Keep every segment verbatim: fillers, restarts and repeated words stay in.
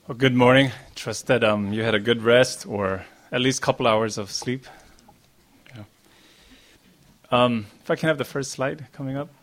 Well, good morning. Trust that um, you had a good rest or at least a couple hours of sleep. Yeah. Um, if I can have the first slide coming up.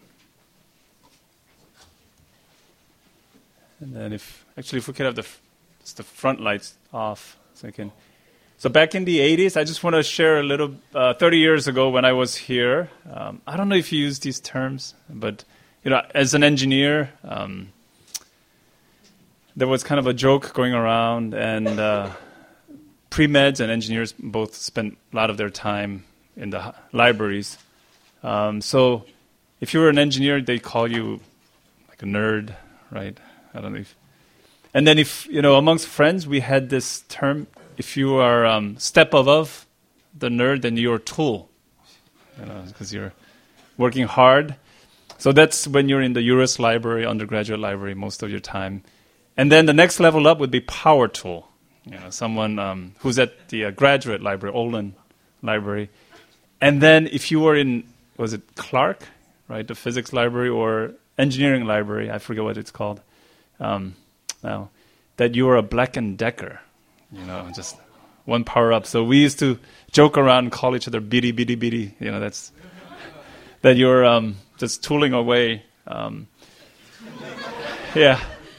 And then if, actually if we could have the, f- just the front lights off so I can. So back in the eighties, I just want to share a little, uh, thirty years ago when I was here, um, I don't know if you use these terms, but you know, as an engineer, um, there was kind of a joke going around, and uh, pre-meds and engineers both spent a lot of their time in the h- libraries. Um, so if you were an engineer, they call you like a nerd, right? I don't know if... And then if, you know, amongst friends, we had this term, if you are um, step above the nerd, then you're a tool, you know, because you're working hard. So that's when you're in the U S library, undergraduate library, most of your time. And then the next level up would be power tool, you know, someone um, who's at the uh, graduate library, Olin Library. And then if you were in, was it Clark, right, the physics library or engineering library, I forget what it's called, um, now, that you were a Black and Decker, you know, just one power up. So we used to joke around and call each other bitty, bitty, bitty, you know, that's, that you're um, just tooling away. Um, yeah.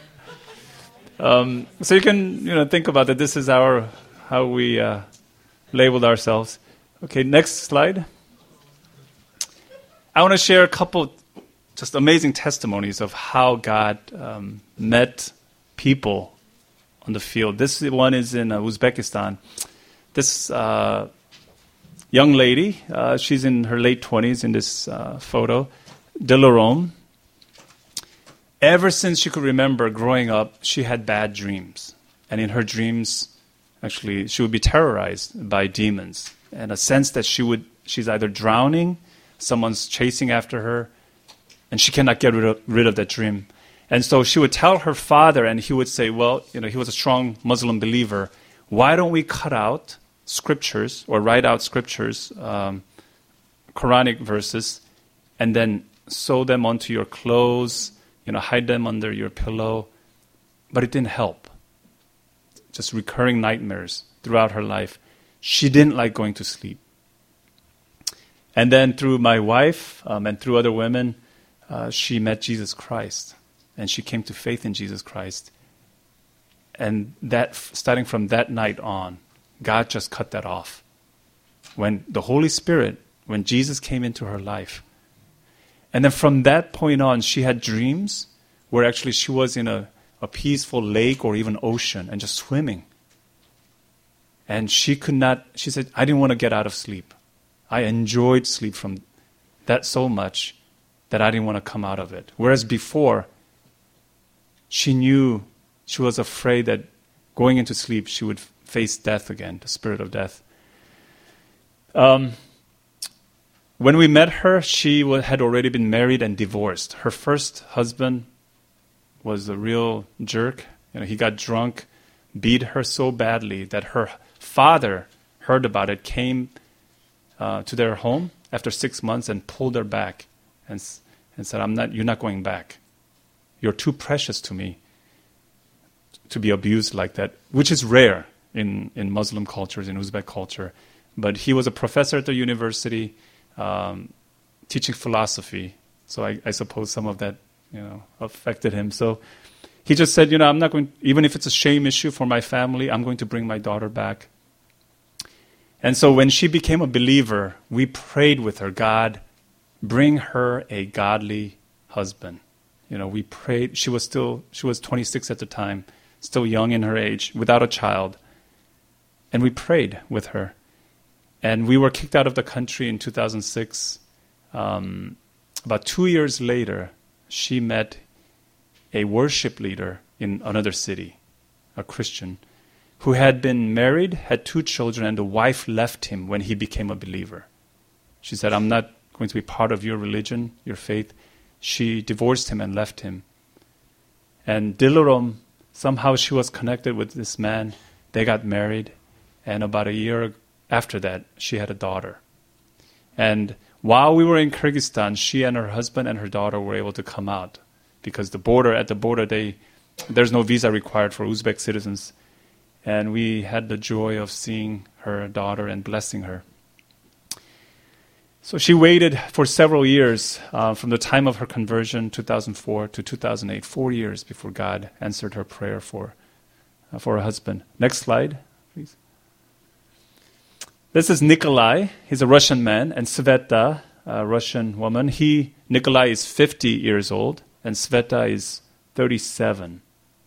Um, so you can, you know, think about that. This is our how we uh, labeled ourselves. Okay, next slide. I want to share a couple just amazing testimonies of how God um, met people on the field. This one is in uh, Uzbekistan. This uh, young lady, uh, she's in her late twenties in this uh, photo, Dilarom. Ever since she could remember growing up, she had bad dreams. And in her dreams, actually, she would be terrorized by demons. And a sense that she would, she's either drowning, someone's chasing after her, and she cannot get rid of, rid of that dream. And so she would tell her father, and he would say, well, you know, he was a strong Muslim believer, why don't we cut out scriptures or write out scriptures, um, Quranic verses, and then sew them onto your clothes, you know, hide them under your pillow. But it didn't help. Just recurring nightmares throughout her life. She didn't like going to sleep. And then through my wife um, and through other women, uh, she met Jesus Christ. And she came to faith in Jesus Christ. And that, starting from that night on, God just cut that off. When the Holy Spirit, when Jesus came into her life, and then from that point on, she had dreams where actually she was in a, a peaceful lake or even ocean and just swimming. And she could not, she said, I didn't want to get out of sleep. I enjoyed sleep from that so much that I didn't want to come out of it. Whereas before, she knew, she was afraid that going into sleep, she would face death again, the spirit of death. Um, When we met her, she w- had already been married and divorced. Her first husband was a real jerk. You know, he got drunk, beat her so badly that her father heard about it, came uh, to their home after six months and pulled her back and, s- and said, "I'm not. You're not going back. You're too precious to me to be abused like that," which is rare in, in Muslim cultures, in Uzbek culture. But he was a professor at the university, Um, teaching philosophy, so I, I suppose some of that, you know, affected him. So he just said, you know, I'm not going, even if it's a shame issue for my family, I'm going to bring my daughter back. And so when she became a believer, we prayed with her, God, bring her a godly husband. You know, we prayed. She was still, she was twenty-six at the time, still young in her age, without a child. And we prayed with her. And we were kicked out of the country in two thousand six. Um, about two years later, she met a worship leader in another city, a Christian, who had been married, had two children, and the wife left him when he became a believer. She said, I'm not going to be part of your religion, your faith. She divorced him and left him. And Dilarom, somehow she was connected with this man. They got married, and about a year ago, after that, she had a daughter. And while we were in Kyrgyzstan, she and her husband and her daughter were able to come out because the border, at the border, they there's no visa required for Uzbek citizens. And we had the joy of seeing her daughter and blessing her. So she waited for several years, uh, from the time of her conversion, two thousand four, to two thousand eight, four years before God answered her prayer for, uh, for her husband. Next slide, please. This is Nikolai. He's a Russian man, and Sveta, a Russian woman. He, Nikolai, is fifty years old, and Sveta is thirty-seven.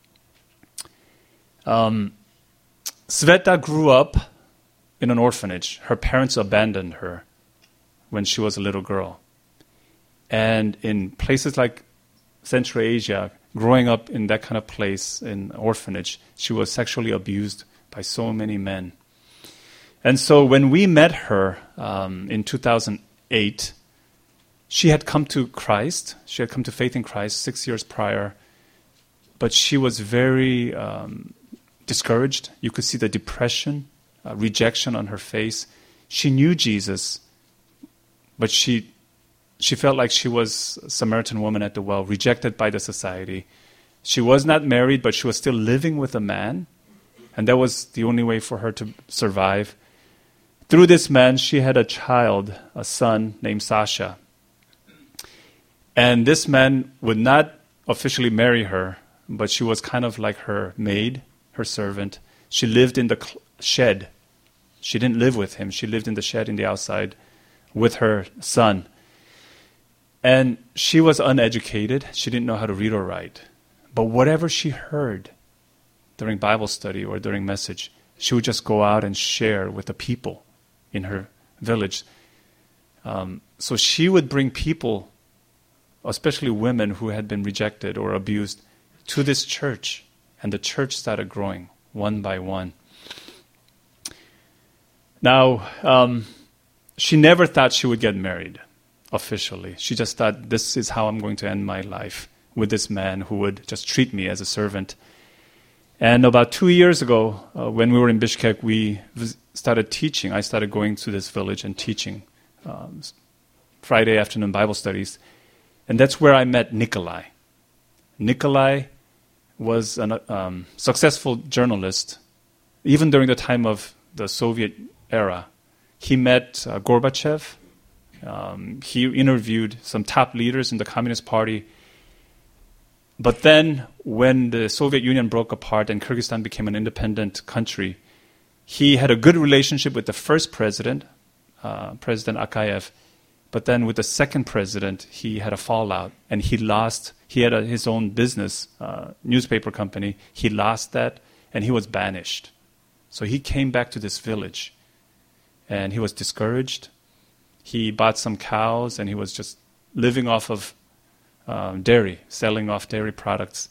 Um, Sveta grew up in an orphanage. Her parents abandoned her when she was a little girl. And in places like Central Asia, growing up in that kind of place, in orphanage, she was sexually abused by so many men. And so when we met her um, in two thousand eight, she had come to Christ. She had come to faith in Christ six years prior. But she was very um, discouraged. You could see the depression, uh, rejection on her face. She knew Jesus, but she she felt like she was a Samaritan woman at the well, rejected by the society. She was not married, but she was still living with a man, and that was the only way for her to survive. Through this man, she had a child, a son named Sasha. And this man would not officially marry her, but she was kind of like her maid, her servant. She lived in the cl- shed. She didn't live with him. She lived in the shed in the outside with her son. And she was uneducated. She didn't know how to read or write. But whatever she heard during Bible study or during message, she would just go out and share with the people in her village. Um, so she would bring people, especially women who had been rejected or abused, to this church. And the church started growing one by one. Now, um, she never thought she would get married officially. She just thought, this is how I'm going to end my life, with this man who would just treat me as a servant. And about two years ago, uh, when we were in Bishkek, we v- started teaching. I started going to this village and teaching um, Friday afternoon Bible studies. And that's where I met Nikolai. Nikolai was a um, successful journalist, even during the time of the Soviet era. He met uh, Gorbachev. Um, he interviewed some top leaders in the Communist Party. But then, when the Soviet Union broke apart and Kyrgyzstan became an independent country, he had a good relationship with the first president, uh, President Akayev. But then with the second president, he had a fallout, and he lost. He had a, his own business, uh, newspaper company. He lost that, and he was banished. So he came back to this village, and he was discouraged. He bought some cows, and he was just living off of um, dairy, selling off dairy products.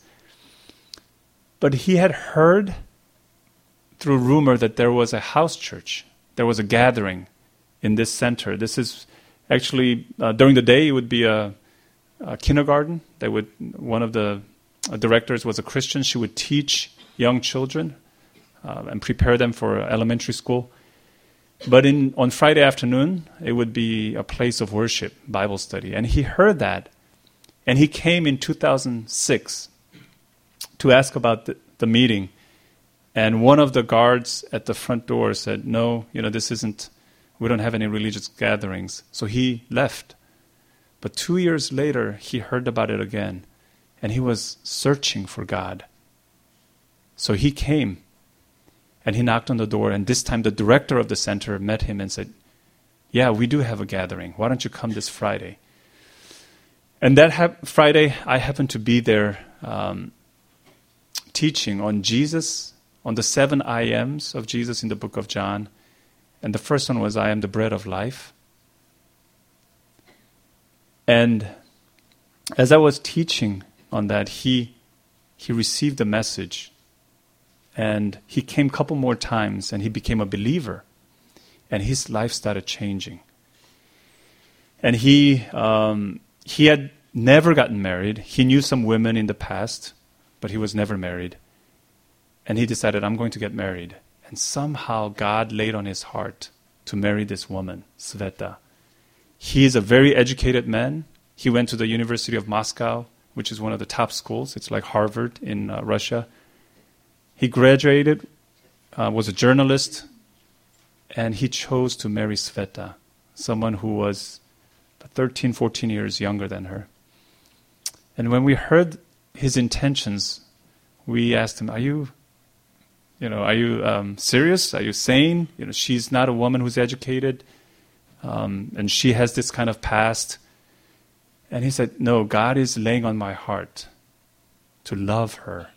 But he had heard through rumor that there was a house church. There was a gathering in this center. This is actually, uh, during the day, it would be a, a kindergarten. They would, one of the uh, directors was a Christian. She would teach young children uh, and prepare them for elementary school. But in on Friday afternoon, it would be a place of worship, Bible study. And he heard that. And he came in two thousand six to ask about the, the meeting. And one of the guards at the front door said, no, you know, this isn't, we don't have any religious gatherings. So he left. But two years later, he heard about it again. And he was searching for God. So he came. And he knocked on the door. And this time the director of the center met him and said, yeah, we do have a gathering. Why don't you come this Friday? And that ha- Friday, I happened to be there um, teaching on Jesus, on the seven I Ams of Jesus in the book of John. And the first one was, I am the bread of life. And as I was teaching on that, he he received the message. And he came a couple more times, and he became a believer. And his life started changing. And he um, he had never gotten married. He knew some women in the past, but he was never married. And he decided, I'm going to get married. And somehow God laid on his heart to marry this woman, Sveta. He is a very educated man. He went to the University of Moscow, which is one of the top schools. It's like Harvard in uh, Russia. He graduated, uh, was a journalist, and he chose to marry Sveta, someone who was thirteen, fourteen years younger than her. And when we heard his intentions, we asked him, are you, you know, are you um, serious? Are you sane? You know, she's not a woman who's educated, um, and she has this kind of past. And he said, no, God is laying on my heart to love her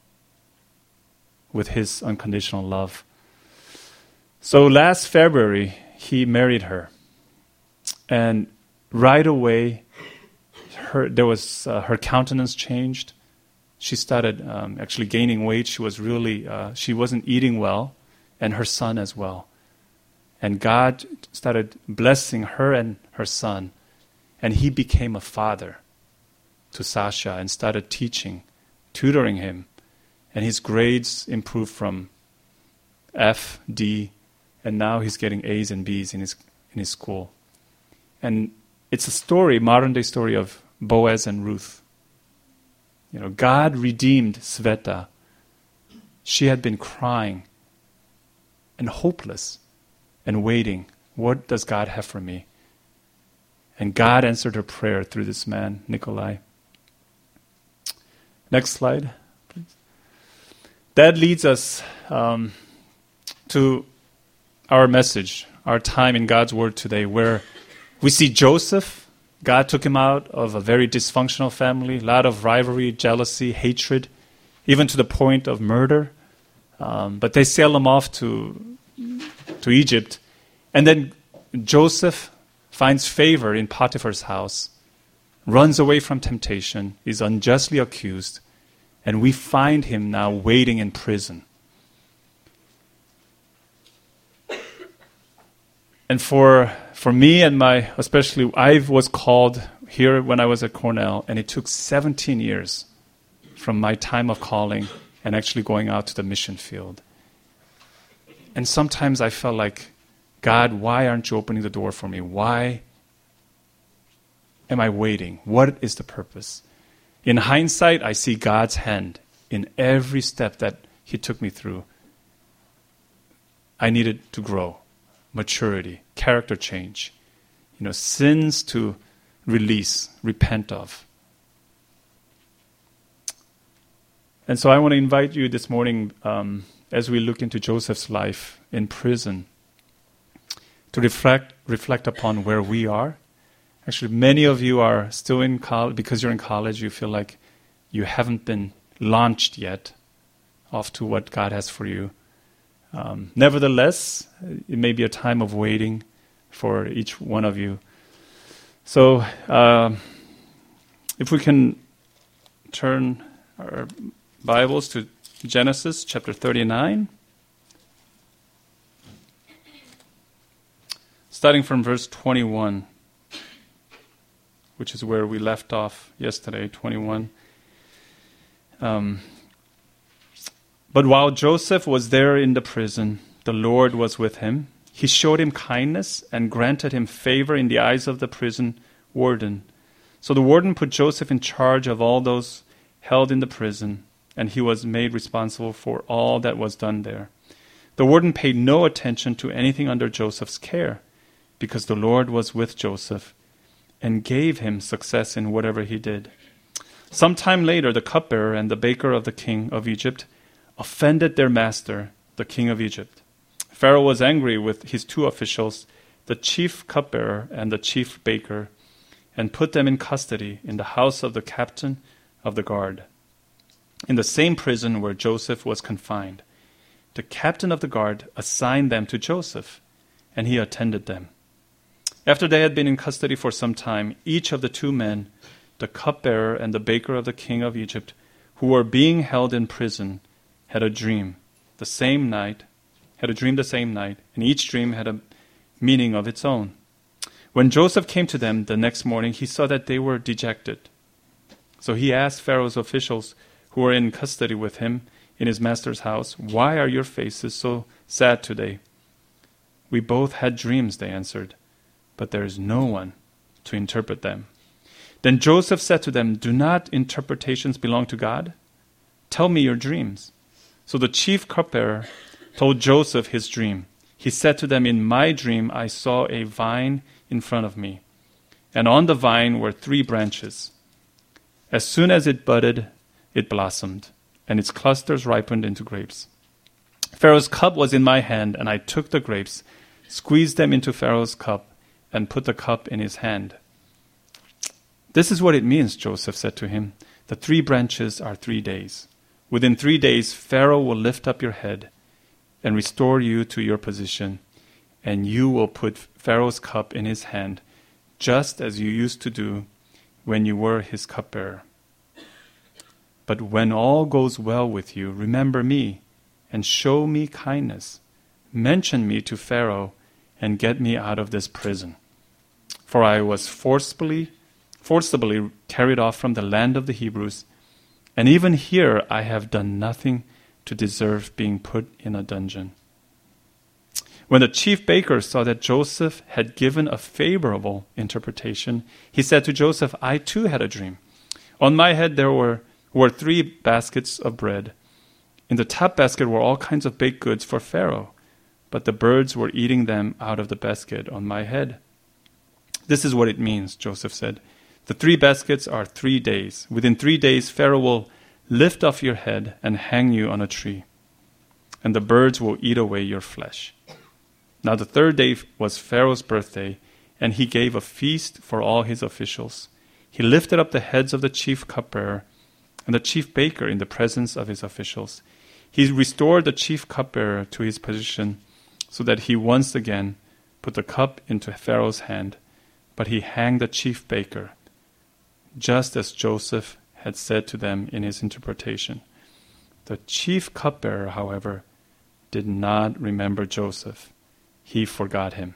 with his unconditional love. So last February, he married her. And right away, her there was uh, her countenance changed. She started um, actually gaining weight. She was really, uh, she wasn't eating well, and her son as well. And God started blessing her and her son. And he became a father to Sasha and started teaching, tutoring him. And his grades improved from F, D, and now he's getting A's and B's in his in his school. And it's a story, modern day story of Boaz and Ruth. You know, God redeemed Sveta. She had been crying and hopeless and waiting. What does God have for me? And God answered her prayer through this man, Nikolai. Next slide, please. That leads us um, to our message, our time in God's Word today, where we see Joseph. God took him out of a very dysfunctional family, a lot of rivalry, jealousy, hatred, even to the point of murder. Um, but they sail him off to, to Egypt. And then Joseph finds favor in Potiphar's house, runs away from temptation, is unjustly accused, and we find him now waiting in prison. And for for me and my, especially, I was called here when I was at Cornell, and it took seventeen years from my time of calling and actually going out to the mission field. And sometimes I felt like, God, why aren't you opening the door for me? Why am I waiting? What is the purpose? In hindsight, I see God's hand in every step that he took me through. I needed to grow, maturity, character change, you know, sins to release, repent of. And so I want to invite you this morning, um, as we look into Joseph's life in prison, to reflect reflect upon where we are. Actually, many of you are still in college. Because you're in college, you feel like you haven't been launched yet off to what God has for you. Um, nevertheless, it may be a time of waiting for each one of you. So, uh, if we can turn our Bibles to Genesis chapter thirty-nine. Starting from verse twenty-one, which is where we left off yesterday, twenty-one. Um, but while Joseph was there in the prison, the Lord was with him. He showed him kindness and granted him favor in the eyes of the prison warden. So the warden put Joseph in charge of all those held in the prison, and he was made responsible for all that was done there. The warden paid no attention to anything under Joseph's care, because the Lord was with Joseph and gave him success in whatever he did. Some time later, the cupbearer and the baker of the king of Egypt offended their master, the king of Egypt. Pharaoh was angry with his two officials, the chief cupbearer and the chief baker, and put them in custody in the house of the captain of the guard, in the same prison where Joseph was confined. The captain of the guard assigned them to Joseph, and he attended them. After they had been in custody for some time, each of the two men, the cupbearer and the baker of the king of Egypt, who were being held in prison, had a dream the same night, had a dream the same night, and each dream had a meaning of its own. When Joseph came to them the next morning, he saw that they were dejected. So he asked Pharaoh's officials who were in custody with him in his master's house, "Why are your faces so sad today?" "We both had dreams," they answered, "but there is no one to interpret them." Then Joseph said to them, "Do not interpretations belong to God? Tell me your dreams." So the chief cupbearer told Joseph his dream. He said to them, "In my dream I saw a vine in front of me, and on the vine were three branches. As soon as it budded, it blossomed, and its clusters ripened into grapes. Pharaoh's cup was in my hand, and I took the grapes, squeezed them into Pharaoh's cup, and put the cup in his hand." "This is what it means," Joseph said to him. "The three branches are three days. Within three days, Pharaoh will lift up your head and restore you to your position, and you will put Pharaoh's cup in his hand, just as you used to do when you were his cupbearer. But when all goes well with you, remember me and show me kindness. Mention me to Pharaoh and get me out of this prison. For I was forcibly, forcibly carried off from the land of the Hebrews, and even here I have done nothing to deserve being put in a dungeon." When the chief baker saw that Joseph had given a favorable interpretation, he said to Joseph, "I too had a dream. On my head there were, were three baskets of bread. In the top basket were all kinds of baked goods for Pharaoh, but the birds were eating them out of the basket on my head." "This is what it means," Joseph said. "The three baskets are three days. Within three days, Pharaoh will lift off your head and hang you on a tree, and the birds will eat away your flesh." Now the third day was Pharaoh's birthday, and he gave a feast for all his officials. He lifted up the heads of the chief cupbearer and the chief baker in the presence of his officials. He restored the chief cupbearer to his position so that he once again put the cup into Pharaoh's hand, but he hanged the chief baker, just as Joseph had said to them in his interpretation. The chief cupbearer, however, did not remember Joseph. He forgot him.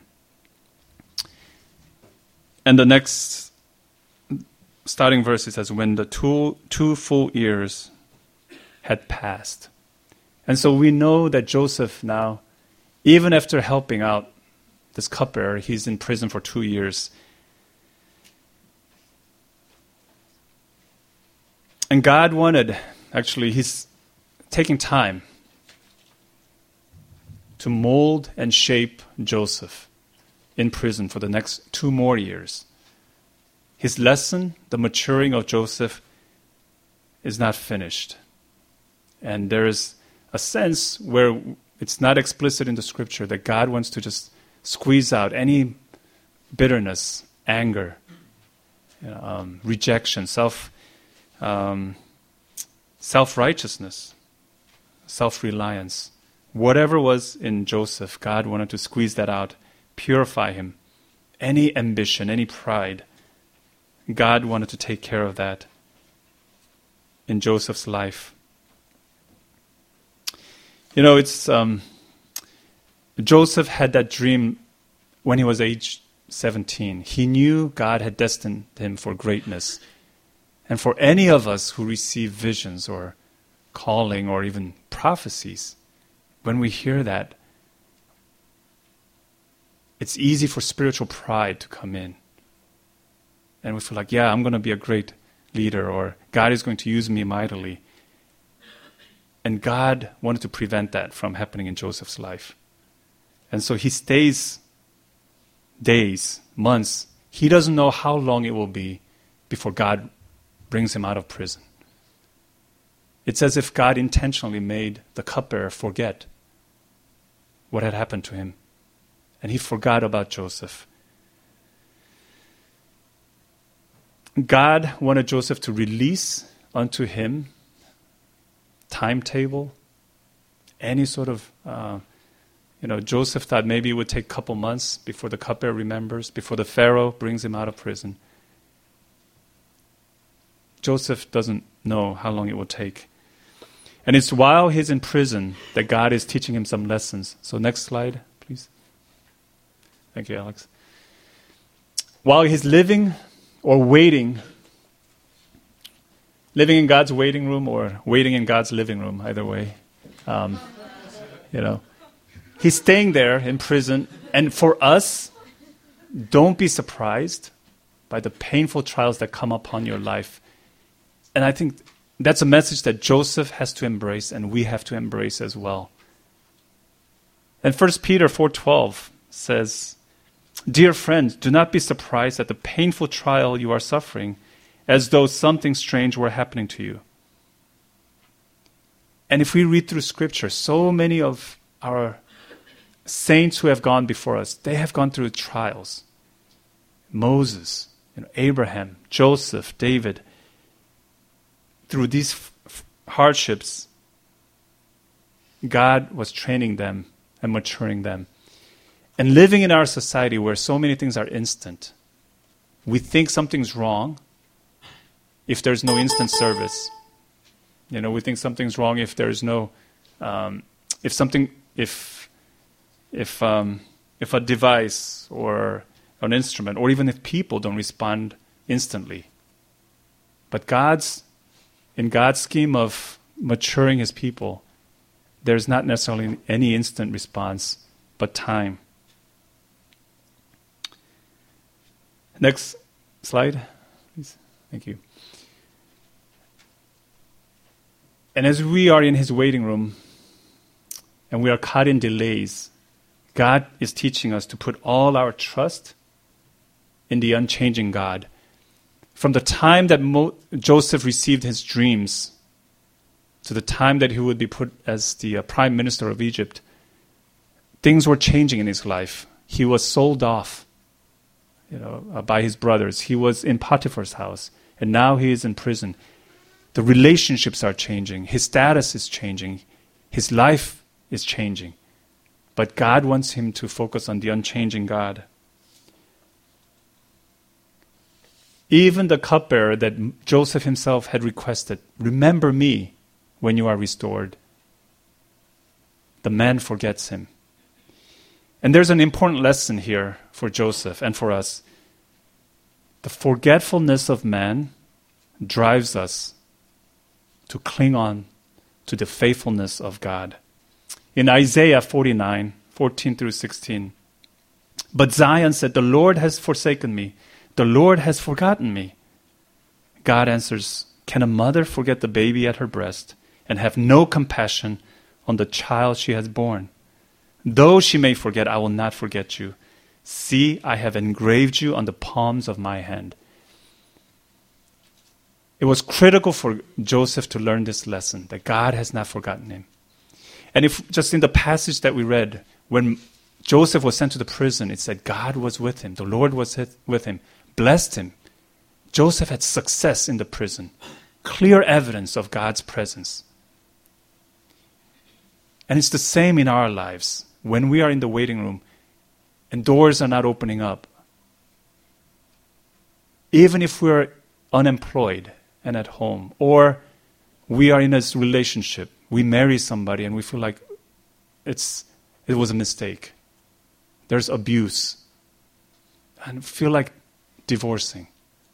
And the next starting verse, it says, "When the two, two full years had passed." And so we know that Joseph now, even after helping out this cupbearer, he's in prison for two years. And God wanted, actually, he's taking time to mold and shape Joseph in prison for the next two more years. His lesson, the maturing of Joseph, is not finished. And there is a sense where it's not explicit in the scripture that God wants to just squeeze out any bitterness, anger, you know, um, rejection, self Um, self-righteousness, self-reliance. Whatever was in Joseph, God wanted to squeeze that out, purify him. Any ambition, any pride, God wanted to take care of that in Joseph's life. You know, it's um, Joseph had that dream when he was age seventeen. He knew God had destined him for greatness. And for any of us who receive visions or calling or even prophecies, when we hear that, it's easy for spiritual pride to come in. And we feel like, yeah, I'm going to be a great leader, or God is going to use me mightily. And God wanted to prevent that from happening in Joseph's life. And so he stays days, months. He doesn't know how long it will be before God brings him out of prison. It's as if God intentionally made the cupbearer forget what had happened to him. And he forgot about Joseph. God wanted Joseph to release unto him timetable, any sort of, uh, you know, Joseph thought maybe it would take a couple months before the cupbearer remembers, before the Pharaoh brings him out of prison. Joseph doesn't know how long it will take. And it's while he's in prison that God is teaching him some lessons. So next slide, please. Thank you, Alex. While he's living or waiting, living in God's waiting room or waiting in God's living room, either way, um, you know, he's staying there in prison. And for us, don't be surprised by the painful trials that come upon your life. And I think that's a message that Joseph has to embrace and we have to embrace as well. And First Peter four twelve says, "Dear friends, do not be surprised at the painful trial you are suffering, as though something strange were happening to you." And if we read through Scripture, so many of our saints who have gone before us, they have gone through trials. Moses, you know, Abraham, Joseph, David. Through these f- hardships, God was training them and maturing them. And living in our society where so many things are instant, we think something's wrong if there's no instant service. You know, we think something's wrong if there's no, um, if something, if, if, um, if a device or an instrument, or even if people don't respond instantly. But God's, in God's scheme of maturing His people, there's not necessarily any instant response, but time. Next slide, please. Thank you. And as we are in His waiting room, and we are caught in delays, God is teaching us to put all our trust in the unchanging God. From the time that Mo- Joseph received his dreams to the time that he would be put as the uh, prime minister of Egypt, things were changing in his life. He was sold off, you know, uh, by his brothers. He was in Potiphar's house, and now he is in prison. The relationships are changing. His status is changing. His life is changing. But God wants him to focus on the unchanging God. Even the cupbearer that Joseph himself had requested, "Remember me when you are restored," the man forgets him. And there's an important lesson here for Joseph and for us. The forgetfulness of man drives us to cling on to the faithfulness of God. In Isaiah forty-nine, fourteen through sixteen, "But Zion said, 'The Lord has forsaken me. The Lord has forgotten me.' God answers, 'Can a mother forget the baby at her breast and have no compassion on the child she has borne? Though she may forget, I will not forget you. See, I have engraved you on the palms of my hand.'" It was critical for Joseph to learn this lesson, that God has not forgotten him. And if just in the passage that we read, when Joseph was sent to the prison, it said God was with him. The Lord was with him, blessed him. Joseph had success in the prison, clear evidence of God's presence. And it's the same in our lives. When we are in the waiting room and doors are not opening up, even if we're unemployed and at home, or we are in a relationship, we marry somebody and we feel like it's it was a mistake. There's abuse. And feel like divorcing.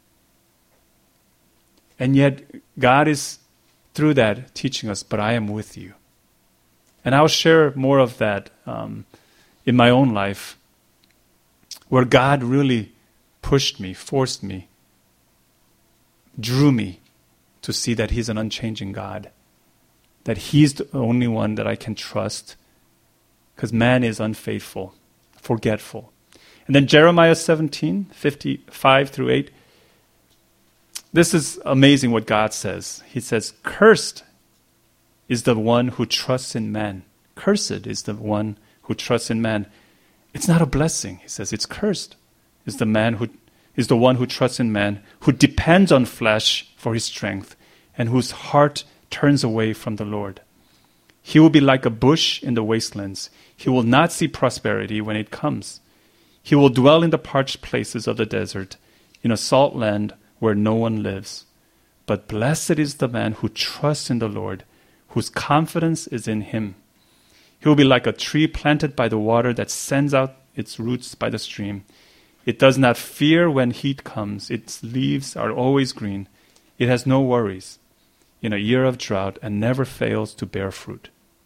And yet God is, through that, teaching us, "But I am with you." And I'll share more of that um, in my own life, where God really pushed me, forced me, drew me to see that He's an unchanging God, that He's the only one that I can trust, because man is unfaithful, forgetful. And then Jeremiah seventeen, fifty-five through eight. This is amazing what God says. He says, "Cursed is the one who trusts in man." Cursed is the one who trusts in man. It's not a blessing. He says it's cursed is the man who is the one who trusts in man, who depends on flesh for his strength, and whose heart turns away from the Lord. He will be like a bush in the wastelands. He will not see prosperity when it comes. He will dwell in the parched places of the desert, in a salt land where no one lives. But blessed is the man who trusts in the Lord, whose confidence is in Him. He will be like a tree planted by the water that sends out its roots by the stream. It does not fear when heat comes. Its leaves are always green. It has no worries in a year of drought and never fails to bear fruit.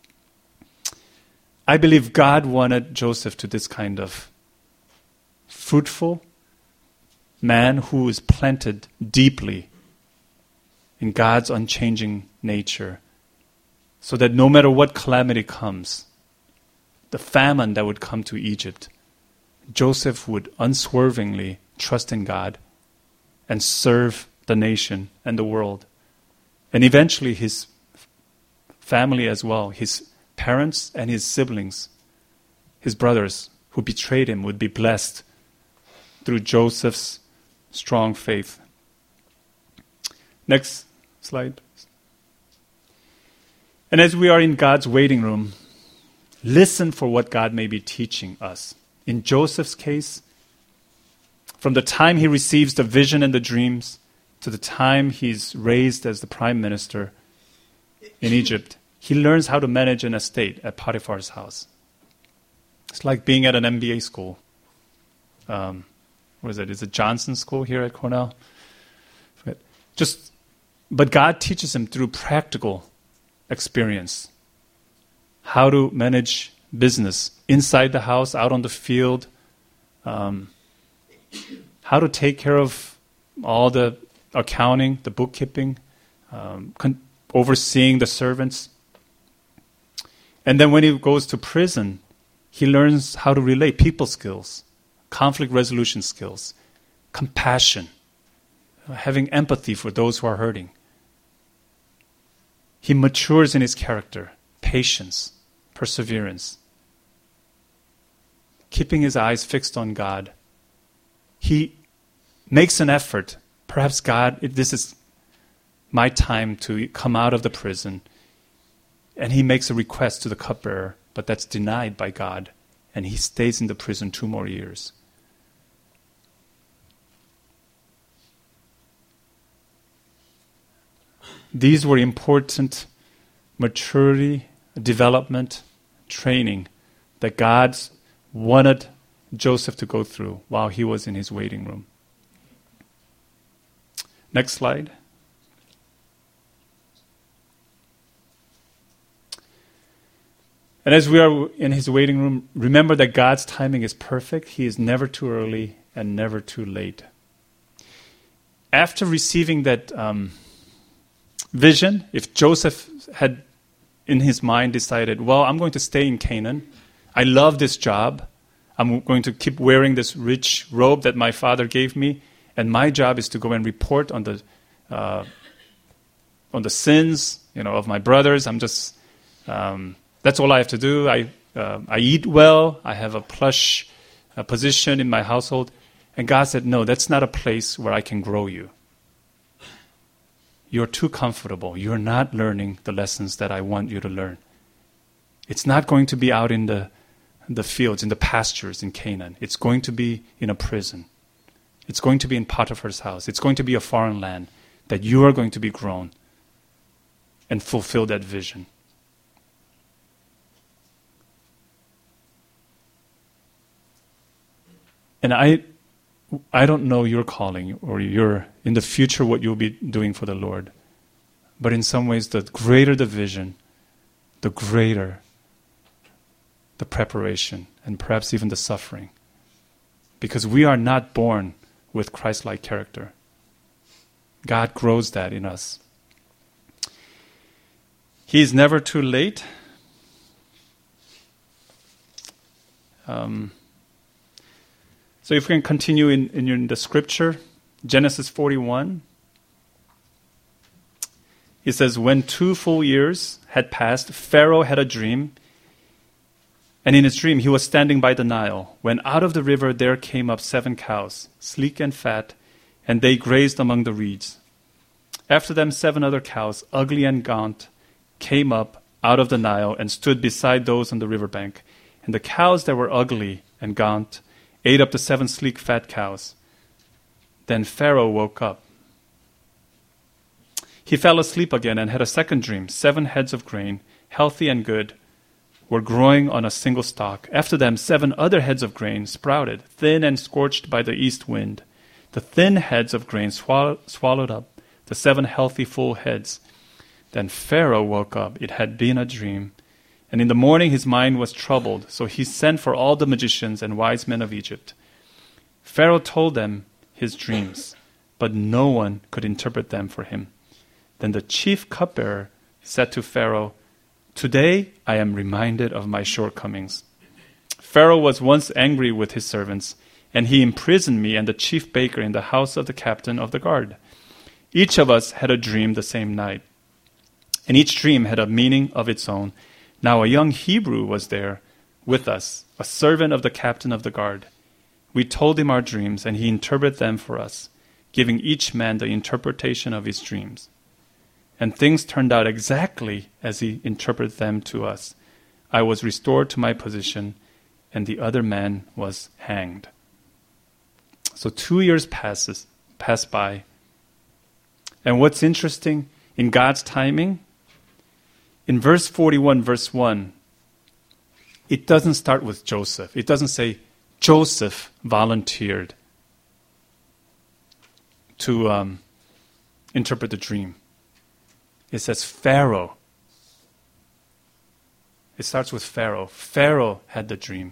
I believe God wanted Joseph to this kind of fruitful man who is planted deeply in God's unchanging nature, so that no matter what calamity comes, the famine that would come to Egypt, Joseph would unswervingly trust in God and serve the nation and the world. And eventually his family as well, his parents and his siblings, his brothers who betrayed him, would be blessed through Joseph's strong faith. Next slide, please. And as we are in God's waiting room, listen for what God may be teaching us. In Joseph's case, from the time he receives the vision and the dreams to the time he's raised as the prime minister in Egypt, he learns how to manage an estate at Potiphar's house. It's like being at an M B A school. Um, what is it? Is it Johnson School here at Cornell? Just, but God teaches him through practical experience how to manage business inside the house, out on the field, um, how to take care of all the accounting, the bookkeeping, um, con- overseeing the servants. And then when he goes to prison, he learns how to relate, people skills, conflict resolution skills, compassion, having empathy for those who are hurting. He matures in his character, patience, perseverance, keeping his eyes fixed on God. He makes an effort. Perhaps God, this is my time to come out of the prison. And he makes a request to the cupbearer, but that's denied by God. And he stays in the prison two more years. These were important maturity, development, training that God wanted Joseph to go through while he was in his waiting room. Next slide. And as we are in his waiting room, remember that God's timing is perfect. He is never too early and never too late. After receiving that um, vision, if Joseph had in his mind decided, well, I'm going to stay in Canaan. I love this job. I'm going to keep wearing this rich robe that my father gave me, and my job is to go and report on the uh, on the sins, you know, of my brothers. I'm just um, that's all I have to do. I uh, I eat well. I have a plush uh, position in my household, and God said, no, that's not a place where I can grow you. You're too comfortable. You're not learning the lessons that I want you to learn. It's not going to be out in the the fields, in the pastures in Canaan. It's going to be in a prison. It's going to be in Potiphar's house. It's going to be a foreign land that you are going to be grown and fulfill that vision. And I I don't know your calling or your in the future what you'll be doing for the Lord. But in some ways, the greater the vision, the greater the preparation and perhaps even the suffering. Because we are not born with Christ-like character. God grows that in us. He is never too late. Um, so if we can continue in, in, in the scripture, Genesis forty-one, it says, when two full years had passed, Pharaoh had a dream, and in his dream he was standing by the Nile, when out of the river there came up seven cows, sleek and fat, and they grazed among the reeds. After them seven other cows, ugly and gaunt, came up out of the Nile and stood beside those on the riverbank. And the cows that were ugly and gaunt ate up the seven sleek fat cows. Then Pharaoh woke up. He fell asleep again and had a second dream. Seven heads of grain, healthy and good, were growing on a single stalk. After them, seven other heads of grain sprouted, thin and scorched by the east wind. The thin heads of grain swallow- swallowed up the seven healthy full heads. Then Pharaoh woke up. It had been a dream. And in the morning his mind was troubled. So he sent for all the magicians and wise men of Egypt. Pharaoh told them his dreams, but no one could interpret them for him. Then the chief cupbearer said to Pharaoh, "Today I am reminded of my shortcomings. Pharaoh was once angry with his servants, and he imprisoned me and the chief baker in the house of the captain of the guard. Each of us had a dream the same night, and each dream had a meaning of its own. Now a young Hebrew was there with us, a servant of the captain of the guard. We told him our dreams, and he interpreted them for us, giving each man the interpretation of his dreams. And things turned out exactly as he interpreted them to us. I was restored to my position, and the other man was hanged." So two years passes pass by. And what's interesting in God's timing, in verse forty-one, verse one, it doesn't start with Joseph. It doesn't say Joseph volunteered to um, interpret the dream. It says Pharaoh. It starts with Pharaoh. Pharaoh had the dream.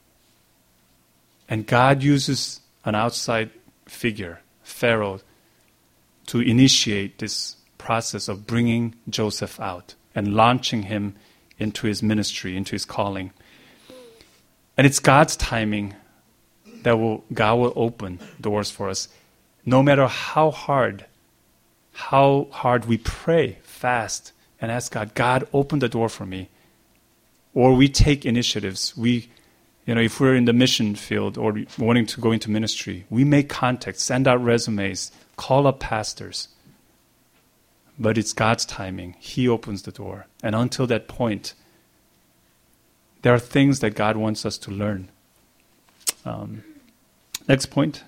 And God uses an outside figure, Pharaoh, to initiate this process of bringing Joseph out and launching him into his ministry, into his calling. And it's God's timing that will God will open doors for us. No matter how hard, how hard we pray, fast, and ask God, God, open the door for me. Or we take initiatives. We, you know, if we're in the mission field or wanting to go into ministry, we make contacts, send out resumes, call up pastors. But it's God's timing. He opens the door. And until that point, there are things that God wants us to learn. Um, next point.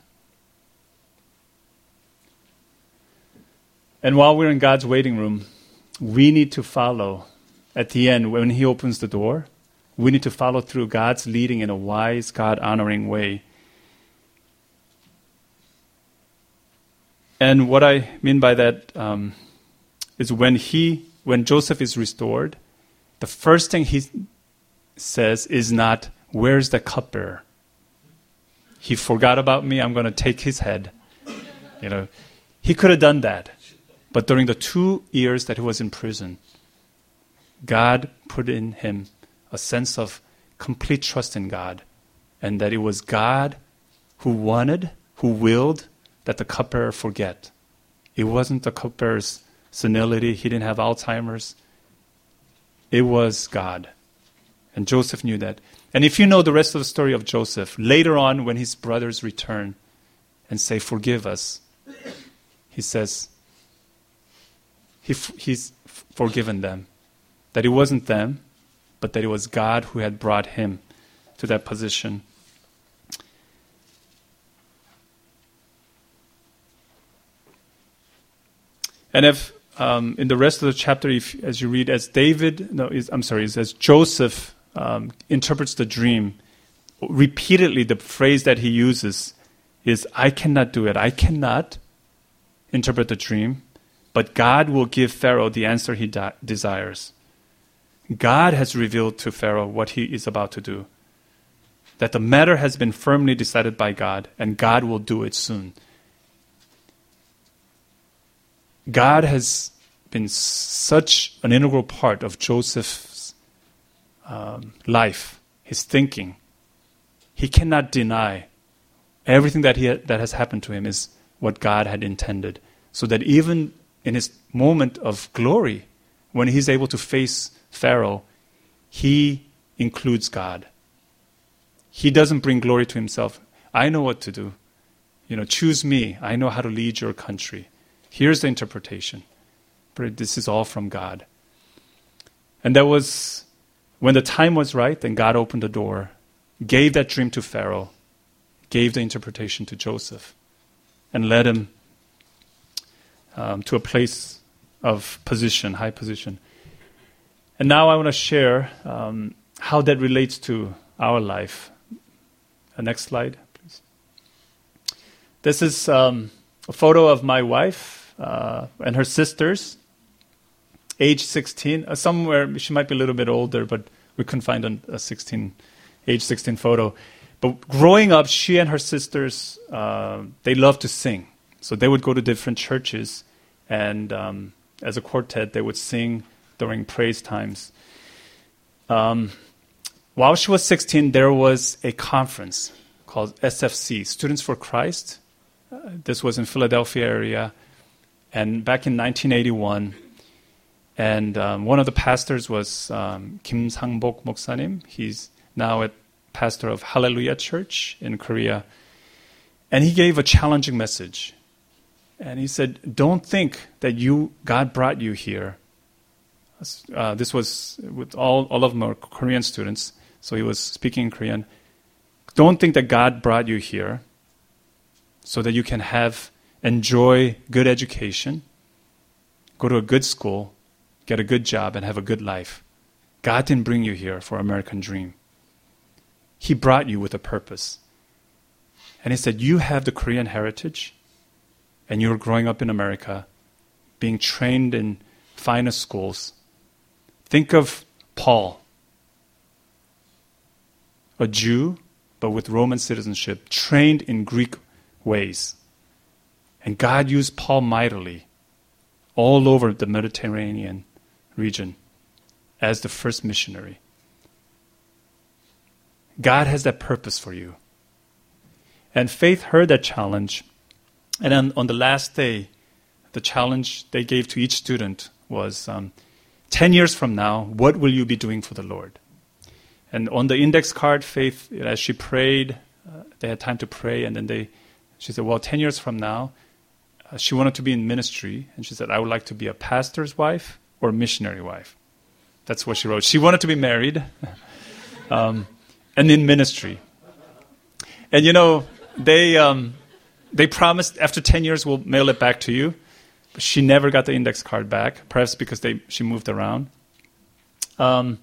And while we're in God's waiting room, we need to follow. At the end, when He opens the door, we need to follow through God's leading in a wise, God-honoring way. And what I mean by that um, is when he, when Joseph is restored, the first thing he says is not, "Where's the cupbearer? He forgot about me. I'm going to take his head." You know, he could have done that, but during the two years that he was in prison, God put in him a sense of complete trust in God, and that it was God who wanted, who willed that the cupbearer forget. It wasn't the cupbearer's senility. He didn't have Alzheimer's. It was God. And Joseph knew that. And if you know the rest of the story of Joseph, later on when his brothers return and say, "Forgive us," he says, he, he's forgiven them. That it wasn't them, but that it was God who had brought him to that position. And if um, in the rest of the chapter, if, as you read, as David, no, is, I'm sorry, as Joseph um, interprets the dream, repeatedly the phrase that he uses is, "I cannot do it. I cannot interpret the dream, but God will give Pharaoh the answer he de- desires." God has revealed to Pharaoh what he is about to do. That the matter has been firmly decided by God, and God will do it soon. God has been such an integral part of Joseph's um, life, his thinking. He cannot deny everything that he ha- that has happened to him is what God had intended. So that even in his moment of glory, when he's able to face Pharaoh, he includes God. He doesn't bring glory to himself. "I know what to do. You know, choose me. I know how to lead your country. Here's the interpretation." But this is all from God. And that was, when the time was right, then God opened the door, gave that dream to Pharaoh, gave the interpretation to Joseph, and led him um, to a place of position, high position. And now I want to share um, how that relates to our life. Uh, next slide, please. This is um, a photo of my wife uh, and her sisters, age sixteen. Uh, somewhere, she might be a little bit older, but we couldn't find a, a sixteen, age sixteen photo. But growing up, she and her sisters, uh, they loved to sing. So they would go to different churches, and um, as a quartet, they would sing during praise times. Um, while she was sixteen, there was a conference called S F C, Students for Christ. Uh, this was in Philadelphia area, and back in nineteen eighty-one. And um, one of the pastors was um, Kim Sang-bok 목사님. He's now a pastor of Hallelujah Church in Korea. And he gave a challenging message. And he said, don't think that you God brought you here. Uh, this was with all, all of them are Korean students, so he was speaking in Korean. Don't think that God brought you here so that you can have, enjoy good education, go to a good school, get a good job, and have a good life. God didn't bring you here for American dream. He brought you with a purpose. And he said, you have the Korean heritage, and you're growing up in America, being trained in finest schools. Think of Paul, a Jew, but with Roman citizenship, trained in Greek ways. And God used Paul mightily all over the Mediterranean region as the first missionary. God has that purpose for you. And Faith heard that challenge. And then on the last day, the challenge they gave to each student was, um, ten years from now, what will you be doing for the Lord? And on the index card, Faith, as she prayed, uh, they had time to pray, and then they, she said, well, ten years from now, uh, she wanted to be in ministry, and she said, I would like to be a pastor's wife or a missionary wife. That's what she wrote. She wanted to be married um, and in ministry. And you know, they... Um, They promised after ten years we'll mail it back to you. But she never got the index card back, perhaps because they she moved around. Um,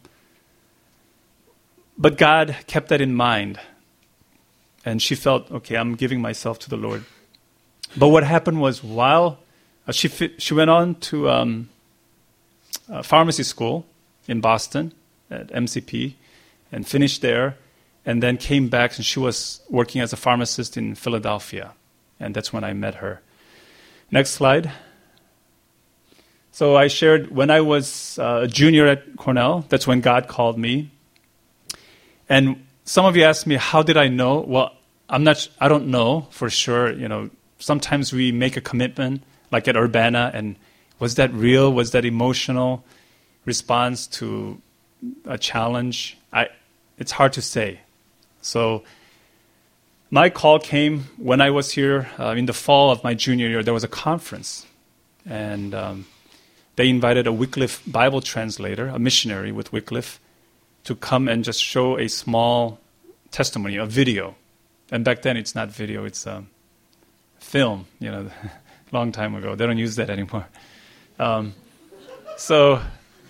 but God kept that in mind. And she felt, okay, I'm giving myself to the Lord. But what happened was while uh, she, fi- she went on to um, uh, pharmacy school in Boston at M C P and finished there, and then came back and she was working as a pharmacist in Philadelphia. And that's when I met her. Next slide. So I shared when I was uh, a junior at Cornell, that's when God called me. And some of you asked me, how did I know? Well, I'm not, I don't know for sure. You know, sometimes we make a commitment, like at Urbana, and was that real? Was that emotional response to a challenge? I, it's hard to say. So my call came when I was here uh, in the fall of my junior year. There was a conference, and um, they invited a Wycliffe Bible translator, a missionary with Wycliffe, to come and just show a small testimony, a video. And back then, it's not video; it's a film. You know, a long time ago. They don't use that anymore. Um, so,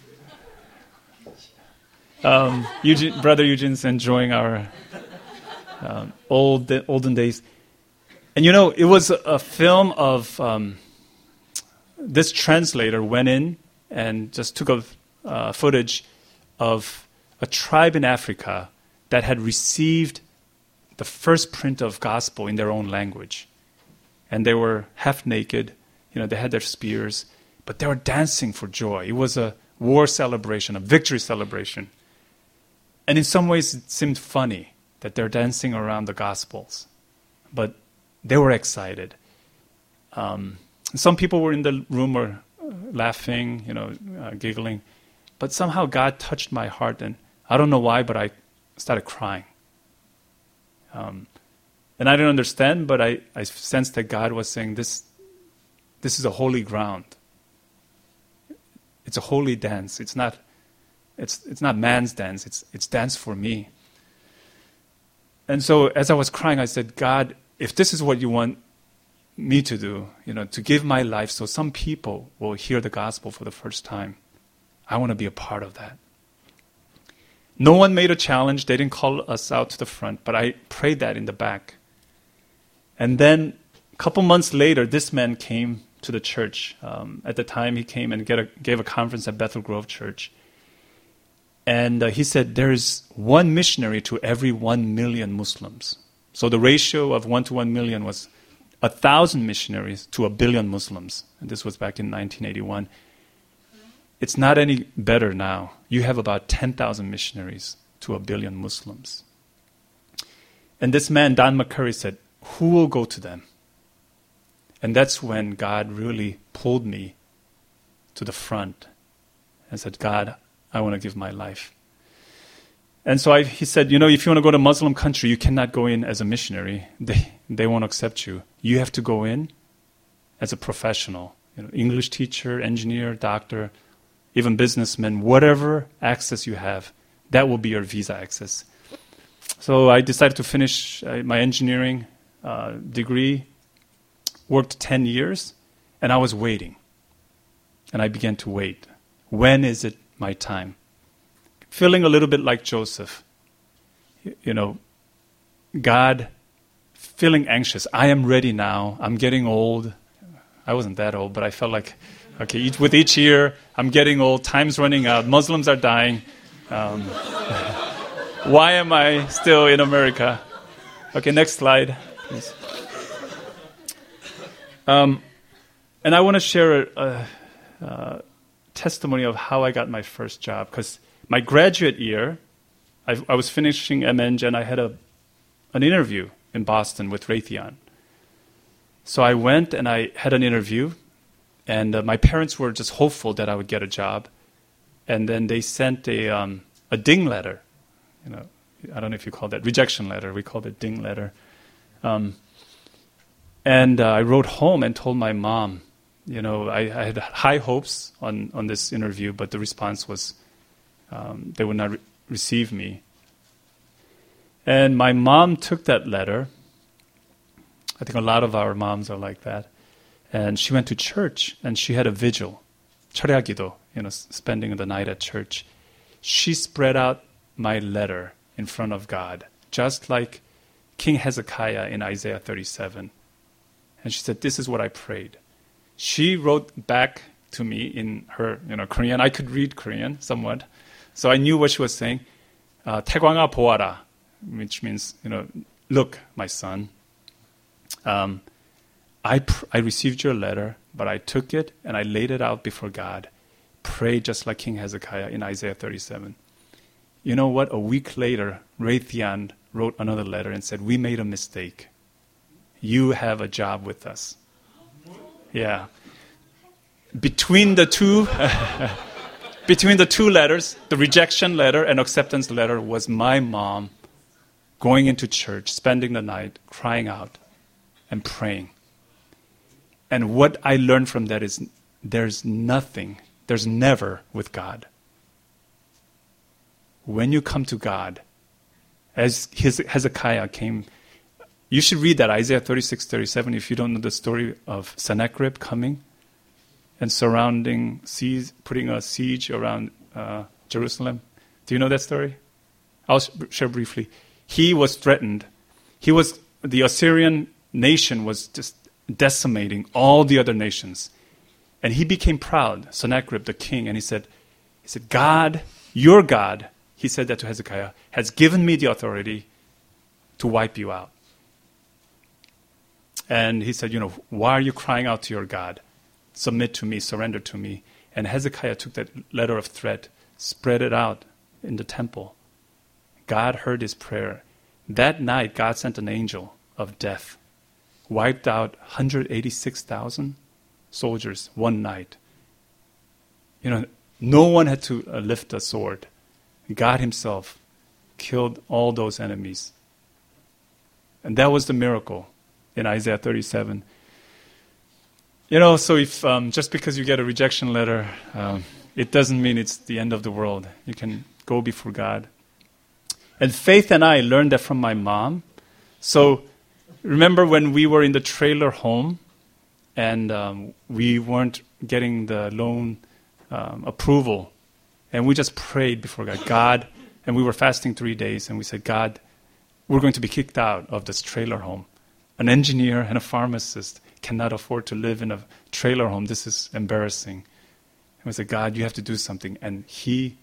um, Eugene, Brother Eugene's enjoying our. Um, old olden days. And you know, it was a, a film of um, this translator went in and just took a uh, footage of a tribe in Africa that had received the first print of gospel in their own language. And they were half naked, you know, they had their spears, but they were dancing for joy. It was a war celebration, a victory celebration. And in some ways it seemed funny that they're dancing around the Gospels. But they were excited. Um, some people were in the room were uh, laughing, you know, uh, giggling. But somehow God touched my heart, and I don't know why, but I started crying. Um, and I didn't understand, but I, I sensed that God was saying, this, this is a holy ground. It's a holy dance. It's not, it's, it's not man's dance. It's, it's dance for me. And so as I was crying, I said, God, if this is what you want me to do, you know, to give my life so some people will hear the gospel for the first time, I want to be a part of that. No one made a challenge. They didn't call us out to the front, but I prayed that in the back. And then a couple months later, this man came to the church. Um, at the time, he came and get a, gave a conference at Bethel Grove Church. And uh, he said there's one missionary to every one million Muslims. So the ratio of one to one million was a thousand missionaries to a billion Muslims. And this was back in nineteen eighty-one. It's not any better now. You have about ten thousand missionaries to a billion Muslims. And this man, Don McCurry, said, who will go to them? And that's when God really pulled me to the front and said, God, I want to give my life. And so I, he said, you know, if you want to go to a Muslim country, you cannot go in as a missionary. They, they won't accept you. You have to go in as a professional, you know, English teacher, engineer, doctor, even businessman, whatever access you have, that will be your visa access. So I decided to finish uh, my engineering uh, degree, worked ten years, and I was waiting. And I began to wait. When is it my time? Feeling a little bit like Joseph. You know, God, feeling anxious. I am ready now. I'm getting old. I wasn't that old, but I felt like, okay, each, with each year, I'm getting old. Time's running out. Muslims are dying. Um, why am I still in America? Okay, next slide, please. Um, and I want to share a, a, a testimony of how I got my first job, because my graduate year, I, I was finishing M Eng and I had a an interview in Boston with Raytheon. So I went and I had an interview, and uh, my parents were just hopeful that I would get a job. And then they sent a um, a ding letter. You know, I don't know if you call that rejection letter. We called it ding letter. Um, and uh, I wrote home and told my mom, you know, I, I had high hopes on, on this interview, but the response was um, they would not re- receive me. And my mom took that letter. I think a lot of our moms are like that. And she went to church, and she had a vigil, 철야기도, you know, spending the night at church. She spread out my letter in front of God, just like King Hezekiah in Isaiah thirty-seven. And she said, this is what I prayed. She wrote back to me in her, you know, Korean. I could read Korean somewhat. So I knew what she was saying. Uh, 태광아 보아라, which means, you know, look, my son. Um, I pr- I received your letter, but I took it and I laid it out before God. Prayed just like King Hezekiah in Isaiah thirty-seven. You know what? A week later, Raytheon wrote another letter and said, we made a mistake. You have a job with us. Yeah. Between the two, between the two letters, the rejection letter and acceptance letter, was my mom going into church, spending the night, crying out and praying. And what I learned from that is there's nothing, there's never with God. When you come to God, as Hezekiah came, you should read that, Isaiah thirty-six, thirty-seven, if you don't know the story of Sennacherib coming and surrounding, siege, putting a siege around uh, Jerusalem. Do you know that story? I'll share briefly. He was threatened. He was, the Assyrian nation was just decimating all the other nations. And he became proud, Sennacherib, the king, and he said, he said, God, your God, he said that to Hezekiah, has given me the authority to wipe you out. And he said, you know, why are you crying out to your God? Submit to me, surrender to me. And Hezekiah took that letter of threat, spread it out in the temple. God heard his prayer. That night, God sent an angel of death, wiped out one hundred eighty-six thousand soldiers one night. You know, no one had to uh, lift a sword. God himself killed all those enemies. And that was the miracle in Isaiah thirty-seven. You know, so if um, just because you get a rejection letter, um, it doesn't mean it's the end of the world. You can go before God. And Faith and I learned that from my mom. So remember when we were in the trailer home and um, we weren't getting the loan um, approval, and we just prayed before God. God, and we were fasting three days, and we said, God, we're going to be kicked out of this trailer home. An engineer and a pharmacist cannot afford to live in a trailer home. This is embarrassing. And we said, God, you have to do something. And he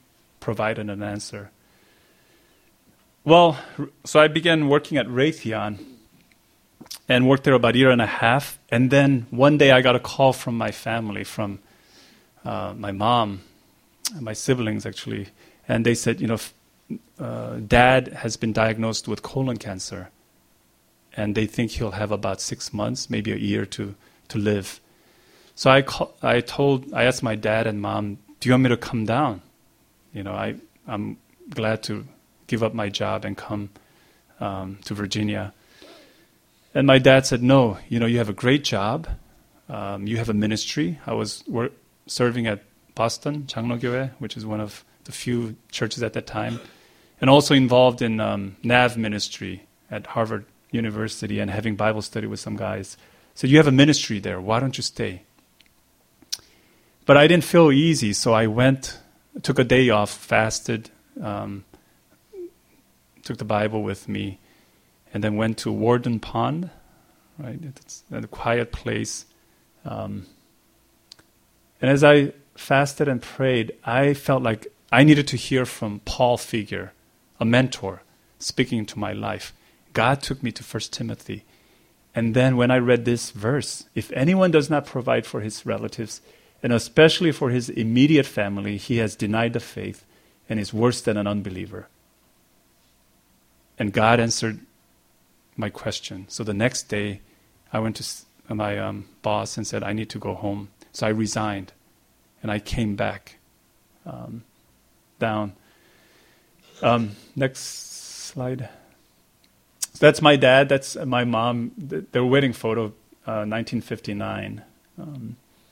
provided an answer. Well, so I began working at Raytheon and worked there about a year and a half. And then one day I got a call from my family, from uh, my mom, my siblings actually. And they said, you know, uh, Dad has been diagnosed with colon cancer. And they think he'll have about six months, maybe a year to, to live. So I call, I told, I asked my dad and mom, do you want me to come down? You know, I, I'm glad to give up my job and come um, to Virginia. And my dad said, no, you know, you have a great job. Um, you have a ministry. I was wor- serving at Boston, 장로교회, which is one of the few churches at that time, and also involved in um, N A V ministry at Harvard University and having Bible study with some guys. So you have a ministry there. Why don't you stay? But I didn't feel easy, so I went, took a day off, fasted, um, took the Bible with me, and then went to Warden Pond, right? It's a quiet place. Um, and as I fasted and prayed, I felt like I needed to hear from Paul figure, a mentor, speaking to my life. God took me to First Timothy. And then when I read this verse, if anyone does not provide for his relatives, and especially for his immediate family, he has denied the faith and is worse than an unbeliever. And God answered my question. So the next day, I went to my um, boss and said, I need to go home. So I resigned, and I came back um, down. Um, next slide. So that's my dad. That's my mom. Their wedding photo, uh, nineteen fifty-nine. Um,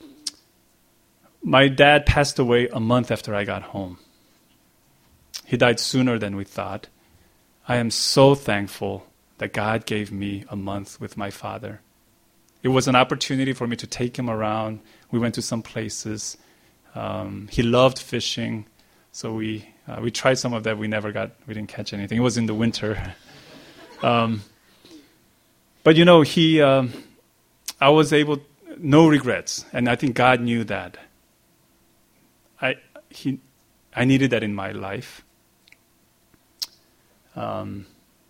My dad passed away a month after I got home. He died sooner than we thought. I am so thankful that God gave me a month with my father. It was an opportunity for me to take him around. We went to some places. Um, he loved fishing, so we uh, we tried some of that. We never got, we didn't catch anything. It was in the winter. um, but you know, he, um, I was able, no regrets, and I think God knew that. I he, I needed that in my life. Um,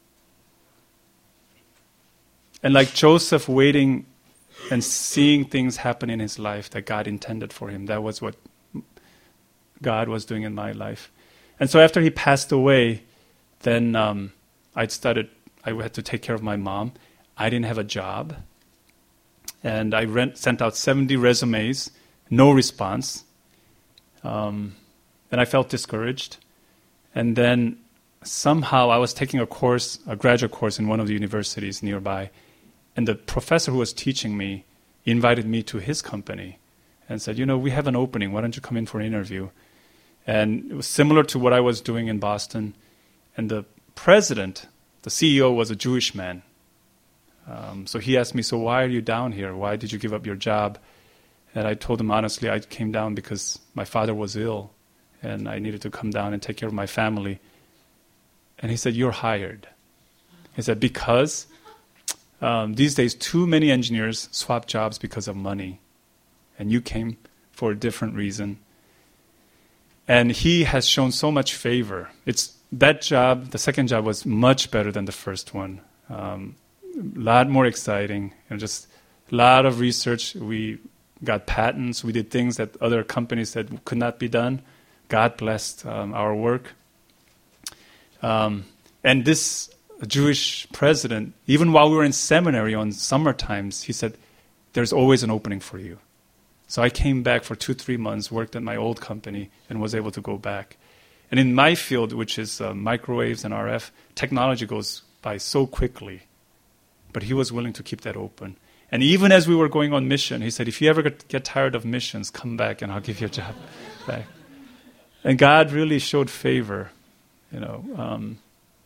and like Joseph waiting and seeing things happen in his life that God intended for him, that was what God was doing in my life. And so after he passed away, then um, I started, I had to take care of my mom. I didn't have a job. And I rent, sent out seventy resumes, no response. Um, and I felt discouraged. And then somehow I was taking a course, a graduate course in one of the universities nearby. And the professor who was teaching me invited me to his company and said, you know, we have an opening. Why don't you come in for an interview? And it was similar to what I was doing in Boston. And the president, the C E O, was a Jewish man. Um, so he asked me, so why are you down here? Why did you give up your job? And I told him honestly, I came down because my father was ill and I needed to come down and take care of my family. And he said, you're hired. He said, because um, these days too many engineers swap jobs because of money. And you came for a different reason. And he has shown so much favor. It's that job, the second job, was much better than the first one. Um, a lot more exciting. And just a lot of research. We got patents. We did things that other companies said could not be done. God blessed um, our work. Um, and this Jewish president, even while we were in seminary on summer times, he said, there's always an opening for you. So I came back for two, three months, worked at my old company, and was able to go back. And in my field, which is uh, microwaves and R F, technology goes by so quickly. But he was willing to keep that open. And even as we were going on mission, he said, if you ever get, get tired of missions, come back and I'll give you a job back. And God really showed favor, you know. Um,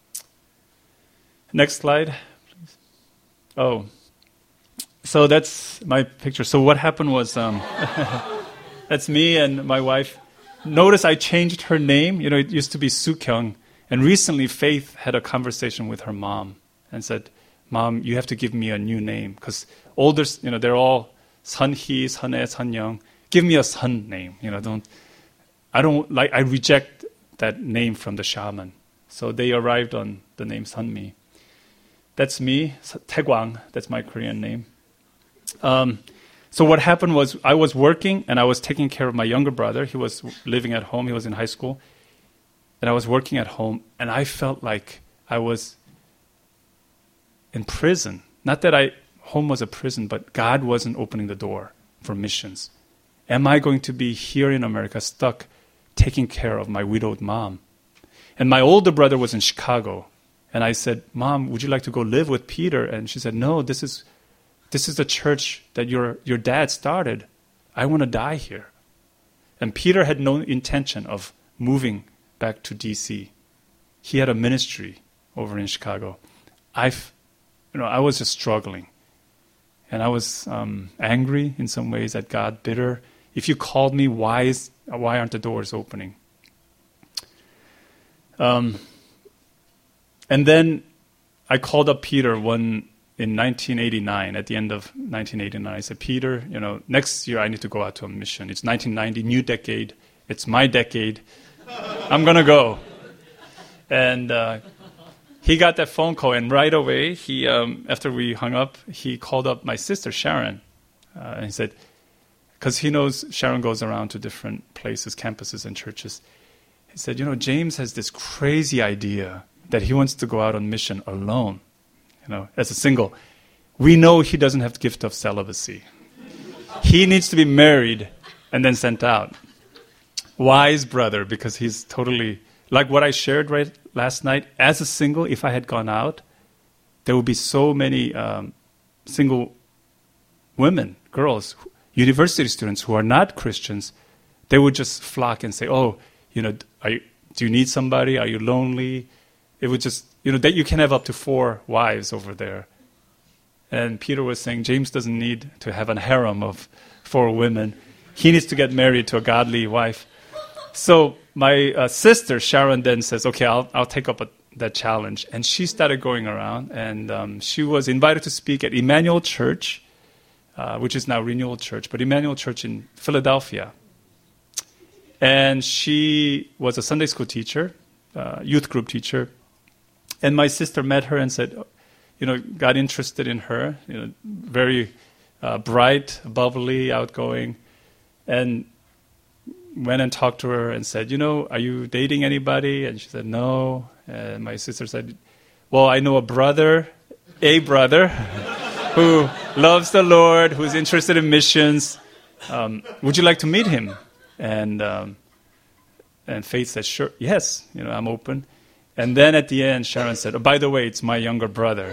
next slide, please. Oh, so that's my picture. So what happened was, um, that's me and my wife. Notice I changed her name. You know, it used to be Soo-kyung. And recently Faith had a conversation with her mom and said, Mom, you have to give me a new name. Because older, you know, they're all Sun-hee, Sun-e, Sun-young. Give me a Sun name. You know, don't, I don't like, I reject that name from the shaman. So they arrived on the name Sunmi. That's me, Taegwang. That's my Korean name. Um, so what happened was I was working and I was taking care of my younger brother. He was living at home. He was in high school. And I was working at home, and I felt like I was in prison. Not that I home was a prison, but God wasn't opening the door for missions. Am I going to be here in America stuck taking care of my widowed mom? And my older brother was in Chicago. And I said, Mom, would you like to go live with Peter? And she said, no, this is this is the church that your, your dad started. I want to die here. And Peter had no intention of moving back to D C. He had a ministry over in Chicago. I, you know, I was just struggling. And I was um, angry in some ways at God, bitter. If you called me, why, is, why aren't the doors opening? Um, and then I called up Peter one in nineteen eighty-nine, at the end of nineteen eighty-nine. I said, Peter, you know, next year I need to go out to a mission. It's nineteen ninety, new decade. It's my decade. I'm going to go. And uh, he got that phone call, and right away, he um, after we hung up, he called up my sister, Sharon. Uh, and he said, because he knows Sharon goes around to different places, campuses and churches. He said, you know, James has this crazy idea that he wants to go out on mission alone, you know, as a single. We know he doesn't have the gift of celibacy. He needs to be married and then sent out. Wise brother, because he's totally, like what I shared right last night, as a single, if I had gone out, there would be so many um, single women, girls, university students who are not Christians. They would just flock and say, oh, you know, are you, do you need somebody? Are you lonely? It would just, you know, that you can have up to four wives over there. And Peter was saying James doesn't need to have a harem of four women. He needs to get married to a godly wife. So my uh, sister, Sharon, then says, okay, I'll, I'll take up a, that challenge. And she started going around, and um, she was invited to speak at Emmanuel Church, uh, which is now Renewal Church, but Emmanuel Church in Philadelphia. And she was a Sunday school teacher, uh, youth group teacher. And my sister met her and said, you know, got interested in her, you know, very uh, bright, bubbly, outgoing, and went and talked to her and said, you know, are you dating anybody? And she said, no. And my sister said, well, I know a brother, a brother, who loves the Lord, who's interested in missions. Um, would you like to meet him? And um, and Faith said, sure, yes, you know, I'm open. And then at the end, Sharon said, oh, by the way, it's my younger brother.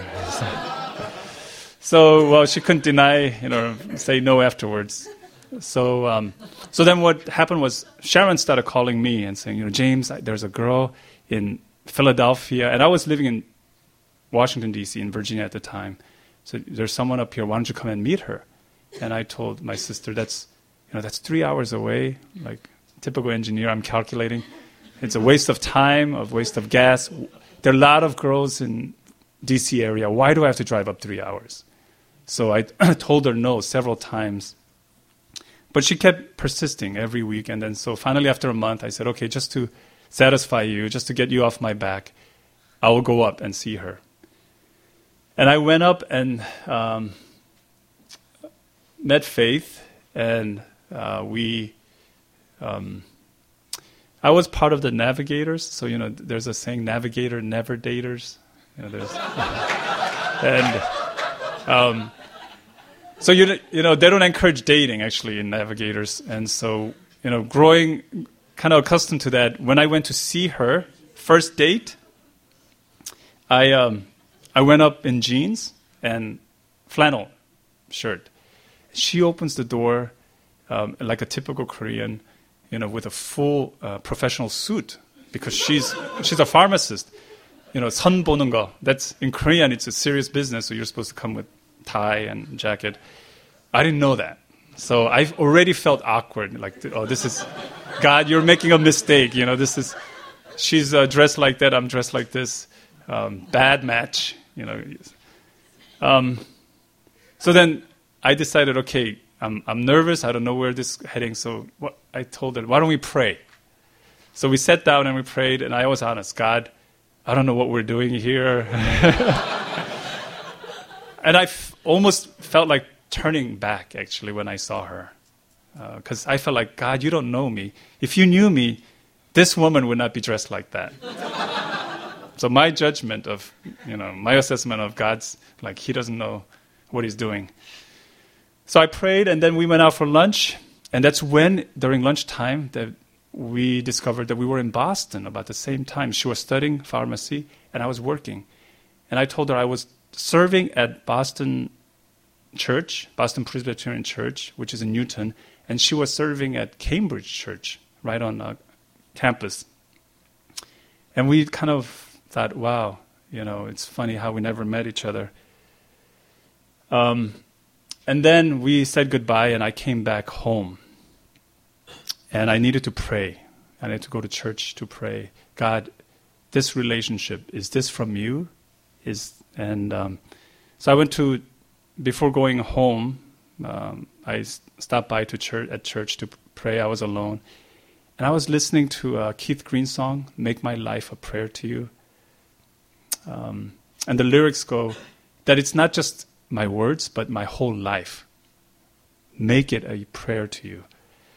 So, well, she couldn't deny, you know, say no afterwards. So um, so then what happened was Sharon started calling me and saying, you know, James, there's a girl in Philadelphia. And I was living in Washington, D C, in Virginia at the time. So there's someone up here. Why don't you come and meet her? And I told my sister, that's, you know, that's three hours away. Like, typical engineer, I'm calculating. It's a waste of time, a waste of gas. There are a lot of girls in D C area. Why do I have to drive up three hours? So I told her no several times. But she kept persisting every week. And then so finally after a month, I said, okay, just to satisfy you, just to get you off my back, I will go up and see her. And I went up and um, met Faith, and uh, we... Um, I was part of the navigators, so you know, there's a saying, navigator, never daters. You know, there's and um, so you you know they don't encourage dating actually in navigators, and so you know, growing kind of accustomed to that. When I went to see her first date, I um, I went up in jeans and flannel shirt. She opens the door um, like a typical Korean, you know, with a full uh, professional suit, because she's she's a pharmacist. You know, 선 보는 거. That's in Korean. It's a serious business, so you're supposed to come with tie and jacket. I didn't know that, so I already felt awkward. Like, oh, this is God. You're making a mistake. You know, this is she's uh, dressed like that. I'm dressed like this. Um, bad match. You know. Um, so then I decided, okay, I'm I'm nervous. I don't know where this is heading. So what, I told her, why don't we pray? So we sat down and we prayed, and I was honest, God, I don't know what we're doing here. And I f- almost felt like turning back, actually, when I saw her. Because uh, I felt like, God, you don't know me. If you knew me, this woman would not be dressed like that. So my judgment of, you know, my assessment of God's, like, he doesn't know what he's doing. So I prayed, and then we went out for lunch. And that's when, during lunchtime, that we discovered that we were in Boston about the same time. She was studying pharmacy, and I was working. And I told her I was serving at Boston Church, Boston Presbyterian Church, which is in Newton, and she was serving at Cambridge Church, right on uh, campus. And we kind of thought, wow, you know, it's funny how we never met each other. Um, and then we said goodbye, and I came back home. And I needed to pray. I needed to go to church to pray. God, this relationship, is this from you? Is and um, so I went to, before going home, um, I s- stopped by to church at church to p- pray. I was alone, and I was listening to a Keith Green song, "Make My Life a Prayer to You." Um, and the lyrics go that it's not just my words, but my whole life. Make it a prayer to you.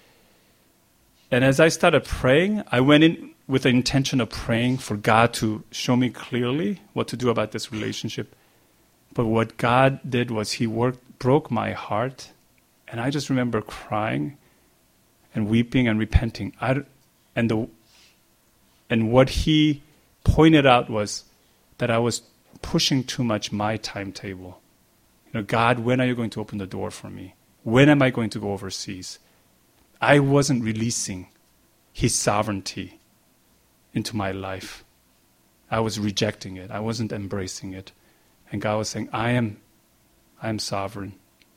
And as I started praying, I went in with the intention of praying for God to show me clearly what to do about this relationship. But what God did was he worked, broke my heart, and I just remember crying and weeping and repenting. I, and, the, and what he pointed out was that I was pushing too much my timetable. You know, God, when are you going to open the door for me? When am I going to go overseas? I wasn't releasing his sovereignty into my life. I was rejecting it. I wasn't embracing it. And God was saying, I am I am sovereign.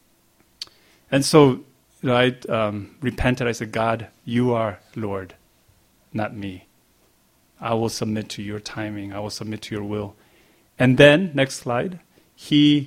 And so you know, I um, repented. I said, God, you are Lord, not me. I will submit to your timing. I will submit to your will. And then, next slide, he,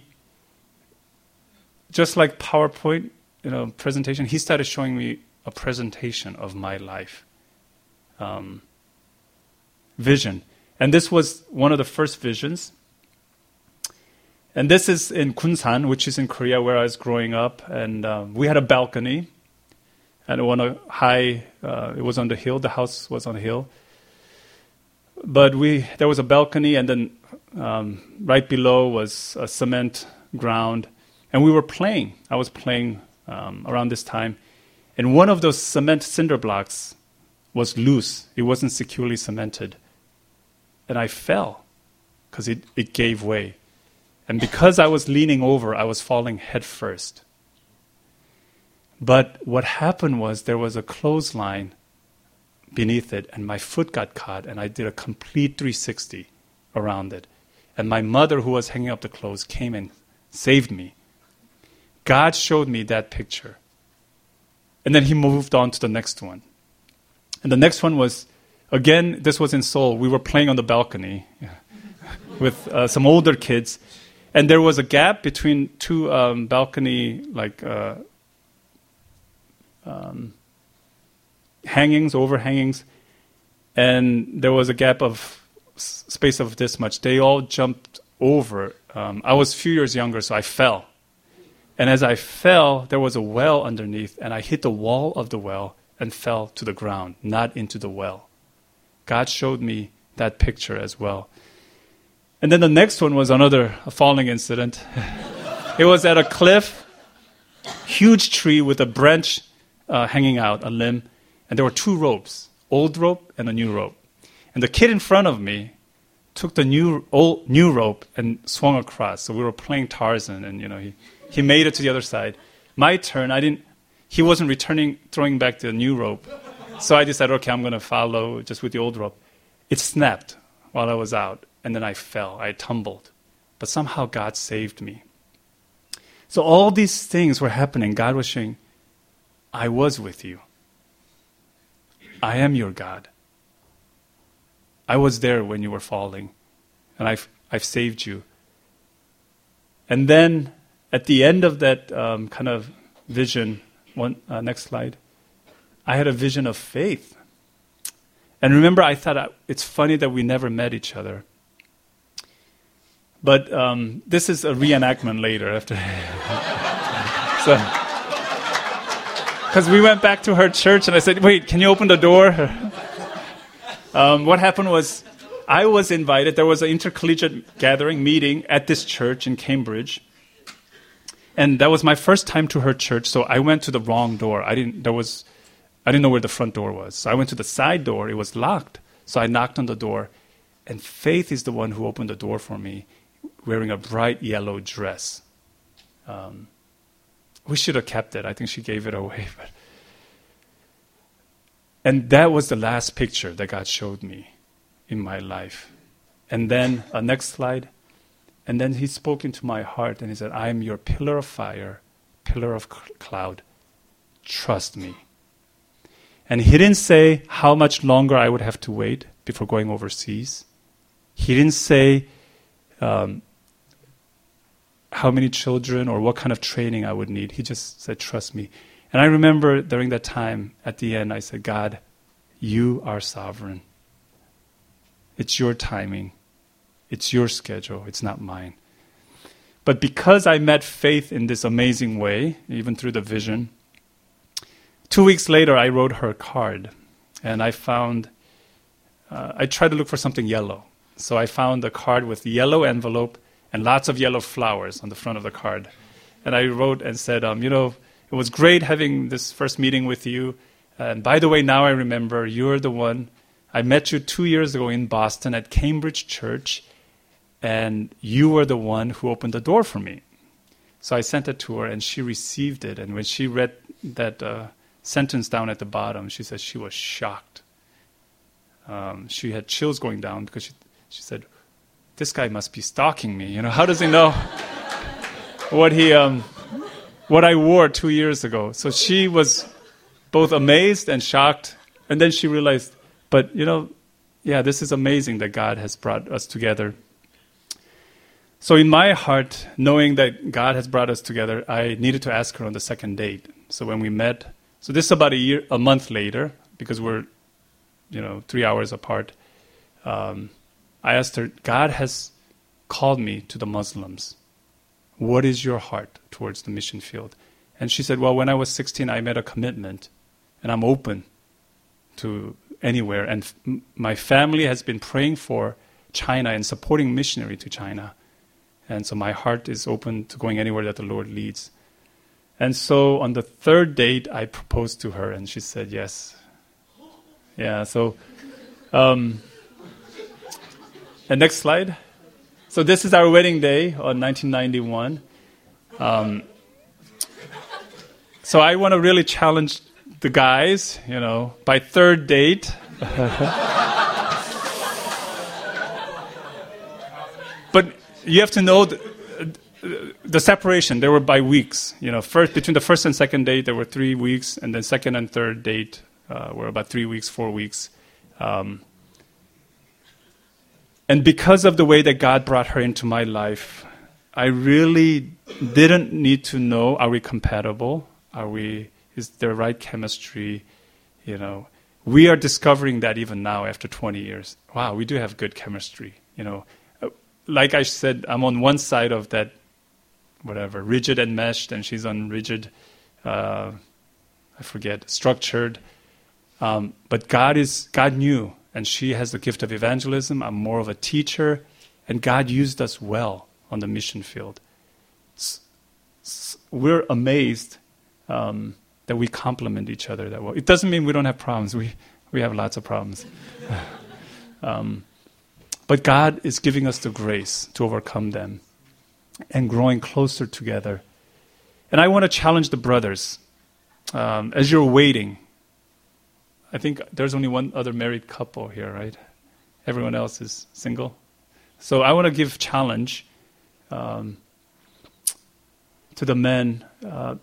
just like PowerPoint, you know, presentation, he started showing me a presentation of my life, um, vision. And this was one of the first visions. And this is in Kunsan, which is in Korea where I was growing up. And um, we had a balcony. And on a high, uh, it was on the hill. The house was on a hill. But we there was a balcony, and then um, right below was a cement ground. And we were playing. I was playing um, around this time. And one of those cement cinder blocks was loose. It wasn't securely cemented. And I fell because it, it gave way. And because I was leaning over, I was falling head first. But what happened was there was a clothesline beneath it, and my foot got caught, and I did a complete three sixty around it. And my mother, who was hanging up the clothes, came and saved me. God showed me that picture. And then he moved on to the next one. And the next one was, again, this was in Seoul. We were playing on the balcony with uh, some older kids. And there was a gap between two um, balcony, like, uh, um, hangings, overhangings. And there was a gap of s- space of this much. They all jumped over. Um, I was a few years younger, so I fell. And as I fell, there was a well underneath, and I hit the wall of the well and fell to the ground, not into the well. God showed me that picture as well. And then the next one was another falling incident. It was at a cliff, huge tree with a branch uh, hanging out, a limb, and there were two ropes, old rope and a new rope. And the kid in front of me took the new old new rope and swung across. So we were playing Tarzan, and you know he. He made it to the other side. My turn, I didn't, he wasn't returning, throwing back the new rope. So I decided, okay, I'm going to follow just with the old rope. It snapped while I was out, and then I fell. I tumbled. But somehow God saved me. So all these things were happening. God was saying, I was with you. I am your God. I was there when you were falling, and I've, I've saved you. And then at the end of that um, kind of vision, one uh, next slide, I had a vision of faith. And remember, I thought uh, it's funny that we never met each other. But um, this is a reenactment later. After, so, because we went back to her church, and I said, "Wait, can you open the door?" um, what happened was, I was invited. There was an intercollegiate gathering meeting at this church in Cambridge, and that was my first time to her church. So I went to the wrong door. I didn't. There was, I didn't know where the front door was. So I went to the side door. It was locked. So I knocked on the door, and Faith is the one who opened the door for me, wearing a bright yellow dress. Um, we should have kept it. I think she gave it away. But. And that was the last picture that God showed me in my life. And then, uh, next slide. And then he spoke into my heart and he said, I am your pillar of fire, pillar of cl- cloud. Trust me. And he didn't say how much longer I would have to wait before going overseas. He didn't say um, how many children or what kind of training I would need. He just said, trust me. And I remember during that time, at the end, I said, God, you are sovereign. It's your timing. It's your schedule. It's not mine. But because I met Faith in this amazing way, even through the vision, two weeks later, I wrote her a card. And I found, uh, I tried to look for something yellow. So I found a card with yellow envelope and lots of yellow flowers on the front of the card. And I wrote and said, um, you know, it was great having this first meeting with you. And by the way, now I remember you're the one. I met you two years ago in Boston at Cambridge Church, and you were the one who opened the door for me. So I sent it to her, and she received it. And when she read that uh, sentence down at the bottom, she said she was shocked. Um, she had chills going down because she, she said, this guy must be stalking me. You know, how does he know what he... Um, what I wore two years ago. So she was both amazed and shocked. And then she realized, but, you know, yeah, this is amazing that God has brought us together. So in my heart, knowing that God has brought us together, I needed to ask her on the second date. So when we met, so this is about a year, a month later, because we're, you know, three hours apart. Um, I asked her, God has called me to the Muslims. What is your heart towards the mission field? And she said, well, when I was sixteen, I made a commitment, and I'm open to anywhere. And f- my family has been praying for China and supporting missionary to China. And so my heart is open to going anywhere that the Lord leads. And so on the third date, I proposed to her, and she said yes. Yeah, so... Um, and next slide. So this is our wedding day on nineteen ninety-one. Um, so I want to really challenge the guys, you know, by third date. But you have to know the, the separation. They were by weeks. You know, first between the first and second date, there were three weeks, and then second and third date uh, were about three weeks, four weeks. Um, And because of the way that God brought her into my life, I really didn't need to know, are we compatible? Are we, is there right chemistry? You know, we are discovering that even now after twenty years. Wow, we do have good chemistry. You know, like I said, I'm on one side of that, whatever, rigid and meshed, and she's on rigid, uh, I forget, structured. Um, but God is, God knew. And she has the gift of evangelism. I'm more of a teacher. And God used us well on the mission field. It's, it's, we're amazed um, that we complement each other that well. It doesn't mean we don't have problems. We, we have lots of problems. um, but God is giving us the grace to overcome them and growing closer together. And I want to challenge the brothers. Um, as you're waiting, I think there's only one other married couple here, right? Everyone else is single. So I want to give challenge um, to the men. Uh,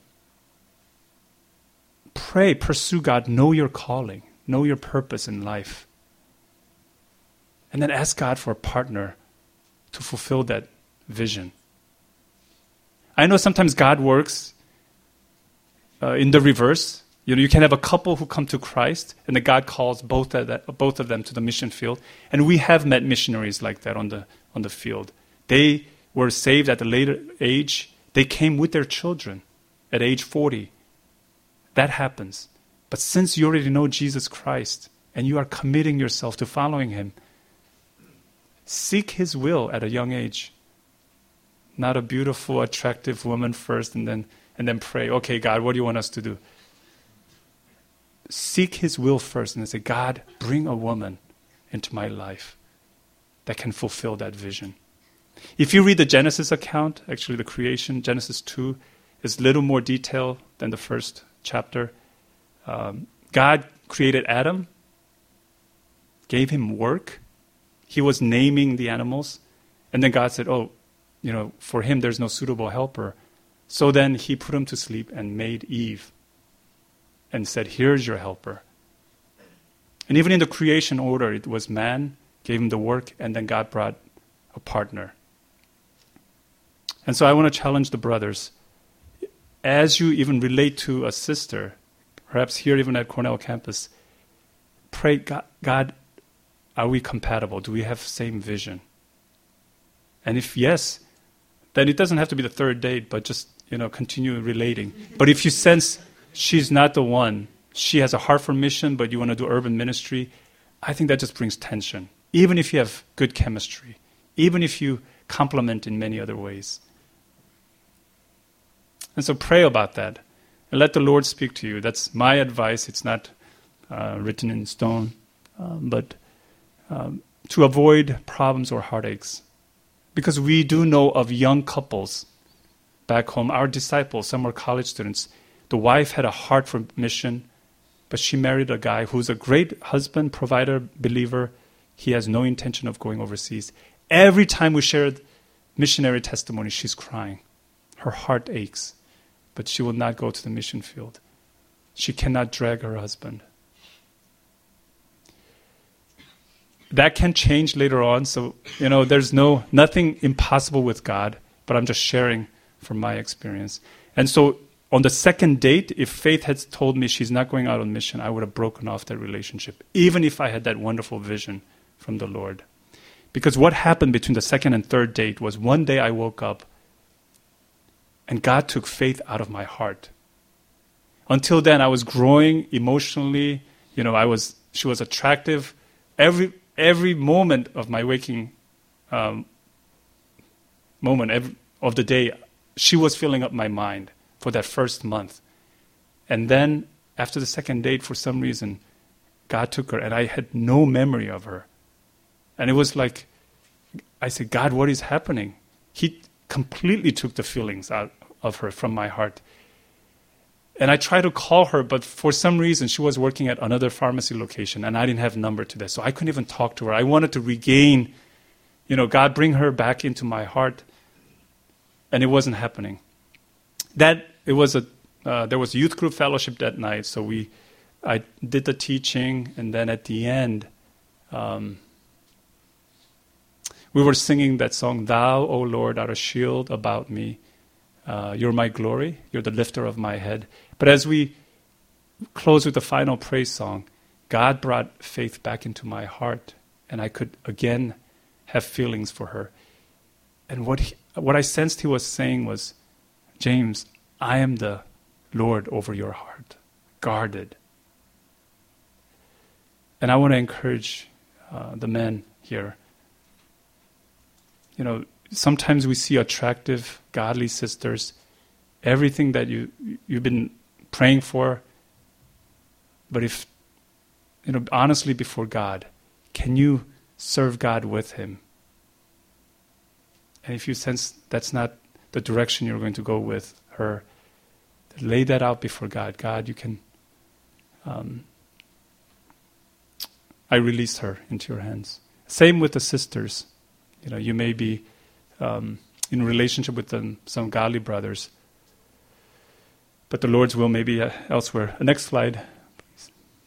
pray, pursue God, know your calling, know your purpose in life. And then ask God for a partner to fulfill that vision. I know sometimes God works uh, in the reverse. You know, you can have a couple who come to Christ, and then God calls both of, that, both of them to the mission field. And we have met missionaries like that on the on the field. They were saved at a later age. They came with their children at age forty. That happens. But since you already know Jesus Christ and you are committing yourself to following him, seek his will at a young age. Not a beautiful, attractive woman first and then and then pray, okay, God, what do you want us to do? Seek his will first and then say, God, bring a woman into my life that can fulfill that vision. If you read the Genesis account, actually the creation, Genesis two, is a little more detailed than the first chapter. Um, God created Adam, gave him work. He was naming the animals. And then God said, oh, you know, for him there's no suitable helper. So then he put him to sleep and made Eve and said, here's your helper. And even in the creation order, it was man, gave him the work, and then God brought a partner. And so I want to challenge the brothers. As you even relate to a sister, perhaps here even at Cornell campus, pray, God, God, are we compatible? Do we have same vision? And if yes, then it doesn't have to be the third date, but just, you know, continue relating. But if you sense she's not the one, she has a heart for mission, but you want to do urban ministry, I think that just brings tension. Even if you have good chemistry, even if you complement in many other ways. And so pray about that and let the Lord speak to you. That's my advice. It's not uh, written in stone, um, but um, to avoid problems or heartaches. Because we do know of young couples back home, our disciples, some were college students. The wife had a heart for mission, but she married a guy who's a great husband, provider, believer. He has no intention of going overseas. Every time we share missionary testimony, she's crying. Her heart aches, but she will not go to the mission field. She cannot drag her husband. That can change later on. So, you know, there's no nothing impossible with God, but I'm just sharing from my experience. And so on the second date, if Faith had told me she's not going out on mission, I would have broken off that relationship, even if I had that wonderful vision from the Lord. Because what happened between the second and third date was one day I woke up and God took Faith out of my heart. Until then, I was growing emotionally. You know, I was she was attractive. Every every moment of my waking um, moment every, of the day, she was filling up my mind for that first month. And then after the second date, for some reason, God took her and I had no memory of her. And it was like, I said, God, what is happening? He completely took the feelings out of her from my heart. And I tried to call her, but for some reason, she was working at another pharmacy location and I didn't have a number to that. So I couldn't even talk to her. I wanted to regain, you know, God, bring her back into my heart. And it wasn't happening. That, it was a, uh, there was a youth group fellowship that night. So we, I did the teaching, and then at the end, um, we were singing that song, Thou, O Lord, art a shield about me. Uh, you're my glory. You're the lifter of my head. But as we close with the final praise song, God brought Faith back into my heart, and I could again have feelings for her. And what he, what I sensed he was saying was, James, I am the Lord over your heart, guarded. And I want to encourage uh, the men here. You know, sometimes we see attractive, godly sisters, everything that you, you've been praying for. But if, you know, honestly before God, can you serve God with him? And if you sense that's not the direction you're going to go with her, lay that out before God. God, you can, um, I release her into your hands. Same with the sisters. You know, you may be um, in a relationship with them, some godly brothers, but the Lord's will may be uh, elsewhere. Uh, next slide, please.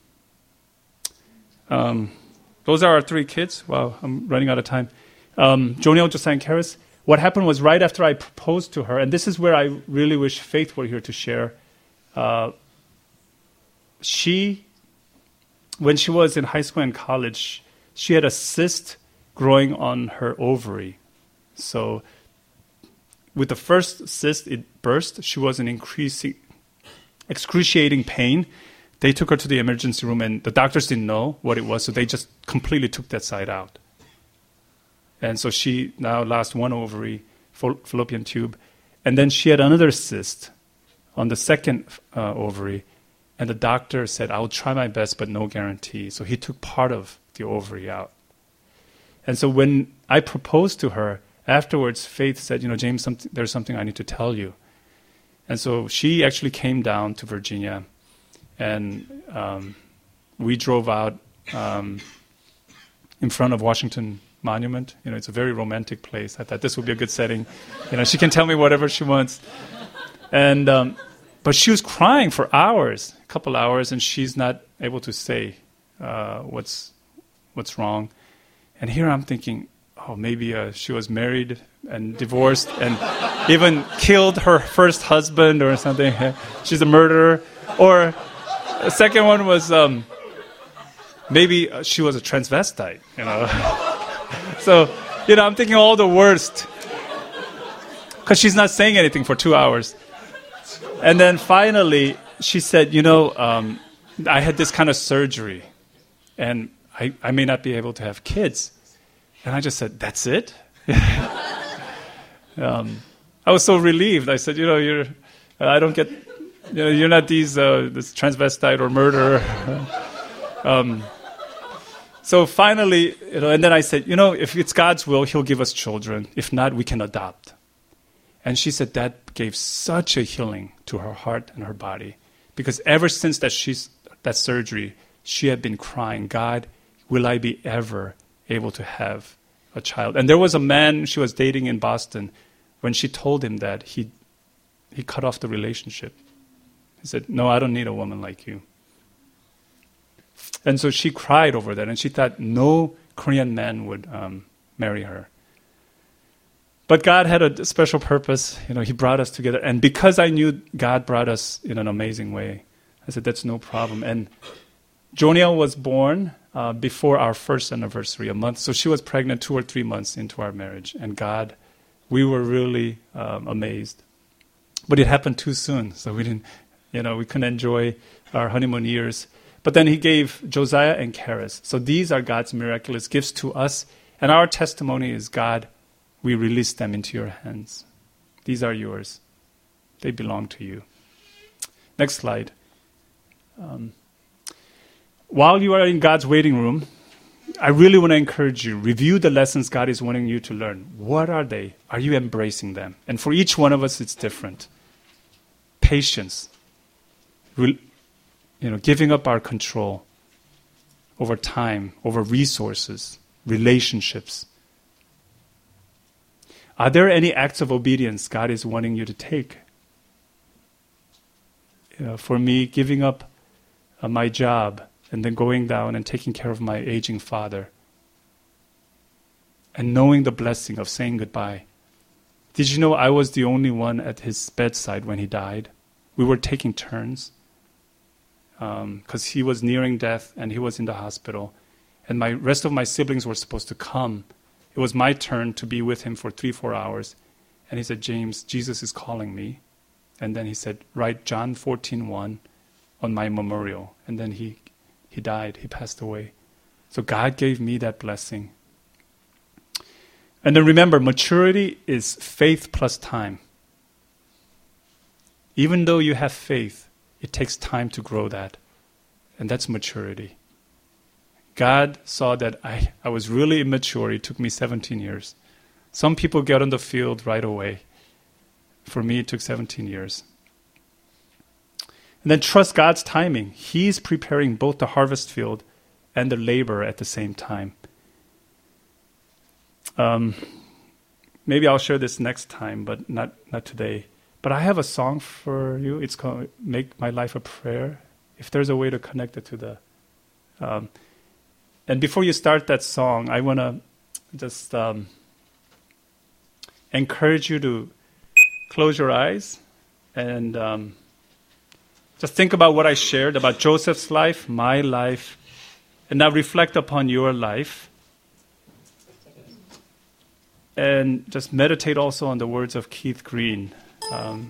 Um, those are our three kids. Wow, I'm running out of time. Um, Joniel, Josiah, and Karis. What happened was right after I proposed to her, and this is where I really wish Faith were here to share. Uh, she, when she was in high school and college, she had a cyst growing on her ovary. So with the first cyst, it burst. She was in increasing, excruciating pain. They took her to the emergency room, and the doctors didn't know what it was, so they just completely took that side out. And so she now lost one ovary, fallopian tube, and then she had another cyst on the second uh, ovary, and the doctor said, "I'll try my best, but no guarantee." So he took part of the ovary out. And so when I proposed to her, afterwards, Faith said, "You know, James, something, there's something I need to tell you." And so she actually came down to Virginia, and um, we drove out um, in front of Washington Monument. You know, it's a very romantic place. I thought this would be a good setting. You know, she can tell me whatever she wants. And um, but she was crying for hours, a couple hours, and she's not able to say uh, what's what's wrong. And here I'm thinking, oh, maybe uh, she was married and divorced and even killed her first husband or something. She's a murderer. Or the second one was um, maybe she was a transvestite, you know. So, you know, I'm thinking all the worst. Because she's not saying anything for two hours. And then finally, she said, you know, um, I had this kind of surgery, and I, I may not be able to have kids. And I just said, that's it? um, I was so relieved. I said, you know, you're, I don't get, you know, you're not these, uh, this transvestite or murderer. um, so finally, you know, and then I said, you know, if it's God's will, He'll give us children. If not, we can adopt. And she said that gave such a healing to her heart and her body. Because ever since that she's that surgery, she had been crying, God, will I be ever able to have a child? And there was a man she was dating in Boston. When she told him that, he he cut off the relationship. He said, no, I don't need a woman like you. And so she cried over that, and she thought no Korean man would um, marry her. But God had a special purpose. You know, He brought us together. And because I knew God brought us in an amazing way, I said, that's no problem. And Joniel was born uh, before our first anniversary, a month. So she was pregnant two or three months into our marriage. And God, we were really um, amazed. But it happened too soon. So we didn't, you know, we couldn't enjoy our honeymoon years. But then He gave Josiah and Karis. So these are God's miraculous gifts to us. And our testimony is, God, we release them into your hands. These are yours. They belong to you. Next slide. Um, while you are in God's waiting room, I really want to encourage you, review the lessons God is wanting you to learn. What are they? Are you embracing them? And for each one of us, it's different. Patience. Re- you know, giving up our control over time, over resources, relationships. Are there any acts of obedience God is wanting you to take? You know, for me, giving up uh, my job and then going down and taking care of my aging father and knowing the blessing of saying goodbye. Did you know I was the only one at his bedside when he died? We were taking turns because um, he was nearing death and he was in the hospital. And my rest of my siblings were supposed to come. It was my turn to be with him for three, four hours. And he said, James, Jesus is calling me. And then he said, write John fourteen one on my memorial. And then he, he died. He passed away. So God gave me that blessing. And then remember, maturity is faith plus time. Even though you have faith, it takes time to grow that. And that's maturity. God saw that I, I was really immature. It took me seventeen years. Some people get on the field right away. For me, it took seventeen years. And then trust God's timing. He's preparing both the harvest field and the labor at the same time. Um, maybe I'll share this next time, but not, not today. But I have a song for you. It's called Make My Life a Prayer. If there's a way to connect it to the... Um, And before you start that song, I want to just um, encourage you to close your eyes and um, Just think about what I shared about Joseph's life, my life, and now reflect upon your life. And just meditate also on the words of Keith Green. Um,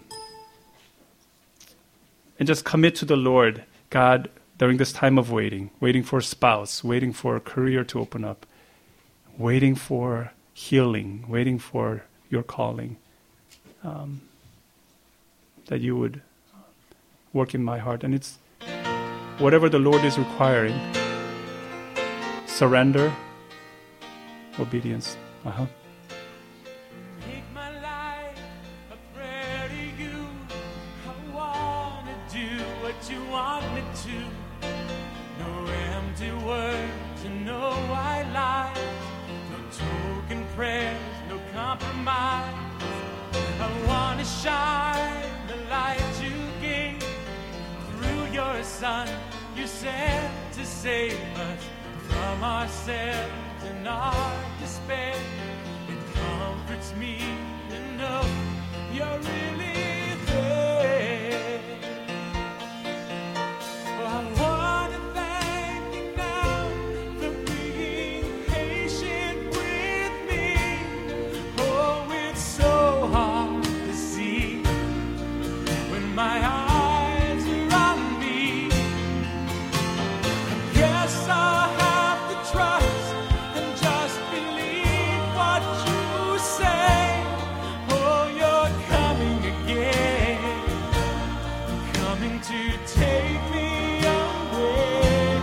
and just commit to the Lord, God, during this time of waiting, waiting for a spouse, waiting for a career to open up, waiting for healing, waiting for your calling, um, that you would work in my heart. And it's whatever the Lord is requiring, surrender, obedience. Uh-huh. Make my life a prayer to you. I want to do what you want me to. No empty words and no white lies. No token prayers, no compromise. I want to shine the light you gave through your Son. You sent to save us from ourselves and our despair. It comforts me to know you're really there. Oh, I want to thank you now for being patient with me. Oh, it's so hard to see when my eyes are on me. I guess I'll have to trust and just believe what you say. Oh, you're coming again, coming to take me away.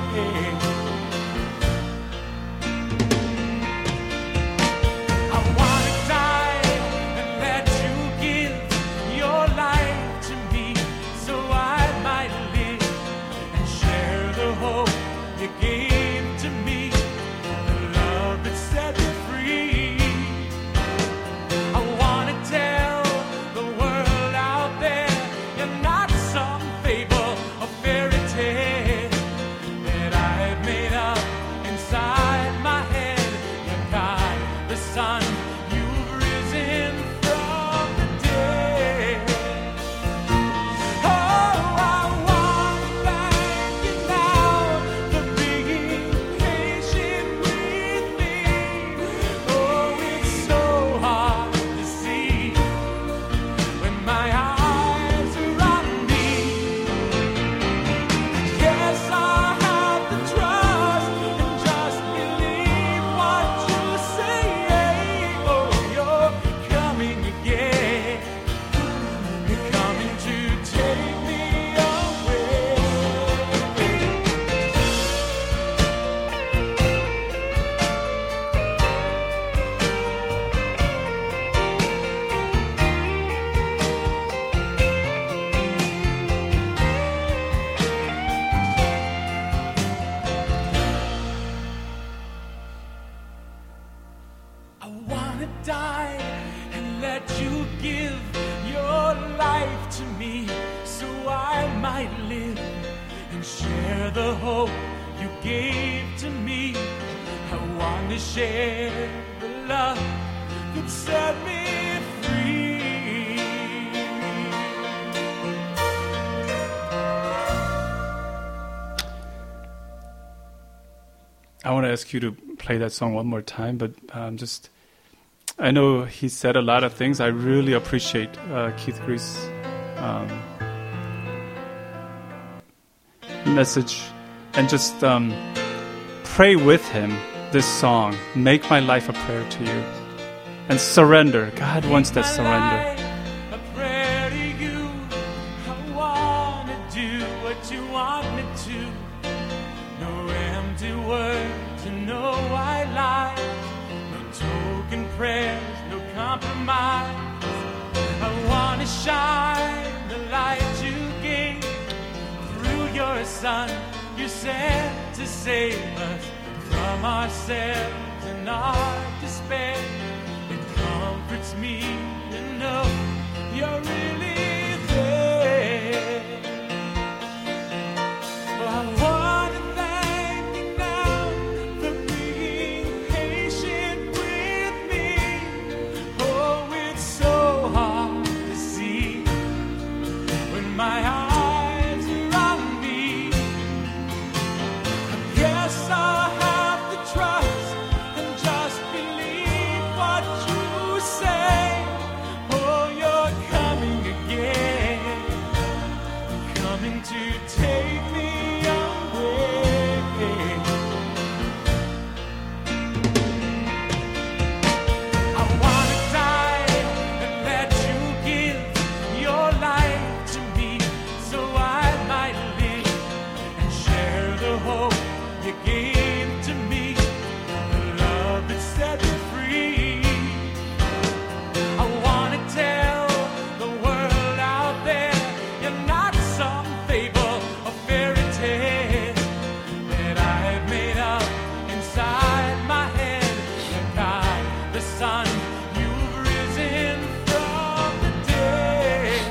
I wanna die and let you give your life to me, so I might live and share the hope you gave to me, the love that set me free. I wanna tell the world out there you're not some fable or fairy tale that I've made up inside my head. You're God, the Son, you've risen from the dead. Oh, I want to thank you now for being patient with me. Oh, it's so hard to see when my eyes are on me. Yes, I have to trust and just believe what you say. Oh, you're coming again. You're coming to take me away. I wanna die and let you give your life to me, so I might live and share the hope you gave to me. I want to share the love that set me free. I want to ask you to play that song one more time, but um, just, I know he said a lot of things. I really appreciate uh, Keith Green's um, message, and just um, pray with him this song, Make My Life a Prayer to You, and surrender. God wants that surrender. A prayer to you. I want to do what you want me to. No empty words and no white lies. No token prayers, no compromise. I want to shine the light you gave through your Son. You sent to save us from ourselves and our despair. It comforts me to know you're really there. Oh, I want to thank you now for being patient with me. Oh, it's so hard to see when my eyes are Son, you've risen from the dead.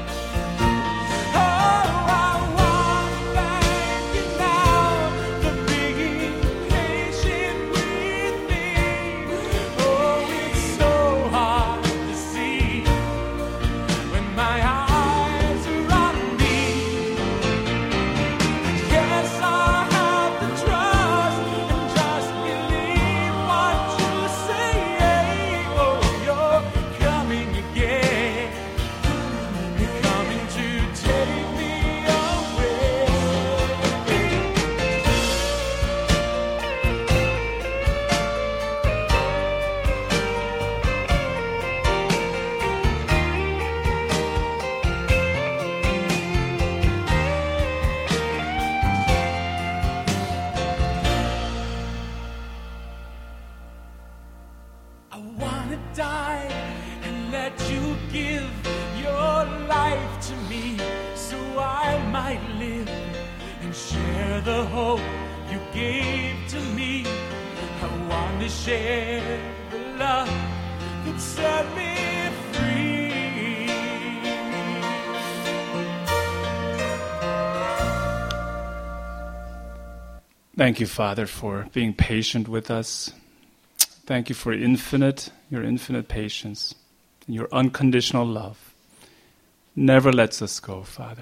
Oh, I want to thank you now for being patient with me. Oh, it's so hard to see when my eyes are on me. Yes, I have to trust and just believe what you say. Oh, you're coming again. You're coming to take me away. I wanna die and let you give your life to me so I might live and share the hope you gave to me. I want to share the love that set me free. Thank you, Father, for being patient with us. Thank you for infinite, your infinite patience, and your unconditional love. Never lets us go, Father.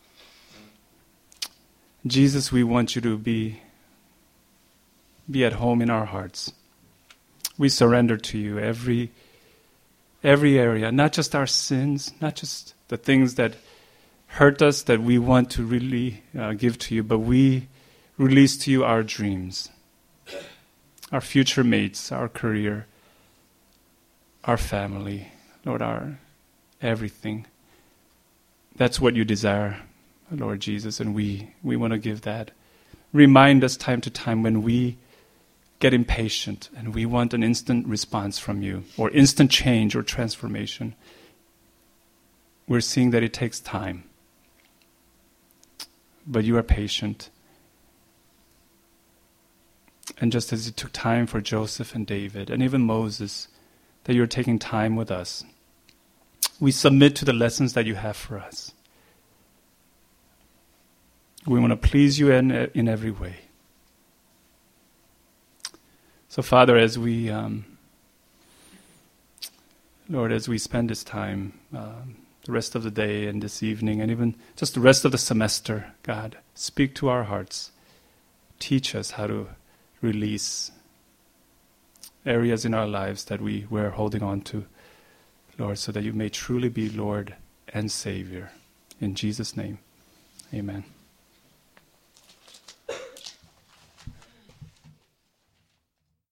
Jesus, we want you to be, be at home in our hearts. We surrender to you every, every area, not just our sins, not just the things that hurt us that we want to really uh, give to you, but we release to you our dreams, our future mates, our career, our family, Lord, our everything. That's what you desire, Lord Jesus, and we, we want to give that. Remind us time to time when we get impatient and we want an instant response from you, or instant change or transformation. We're seeing that it takes time. But you are patient. And just as it took time for Joseph and David and even Moses, that you're taking time with us. We submit to the lessons that you have for us. We want to please you in, in every way. So, Father, as we, um, Lord, as we spend this time, um, the rest of the day and this evening, and even just the rest of the semester, God, speak to our hearts. Teach us how to release areas in our lives that we were holding on to, Lord, so that you may truly be Lord and Savior. In Jesus' name, amen.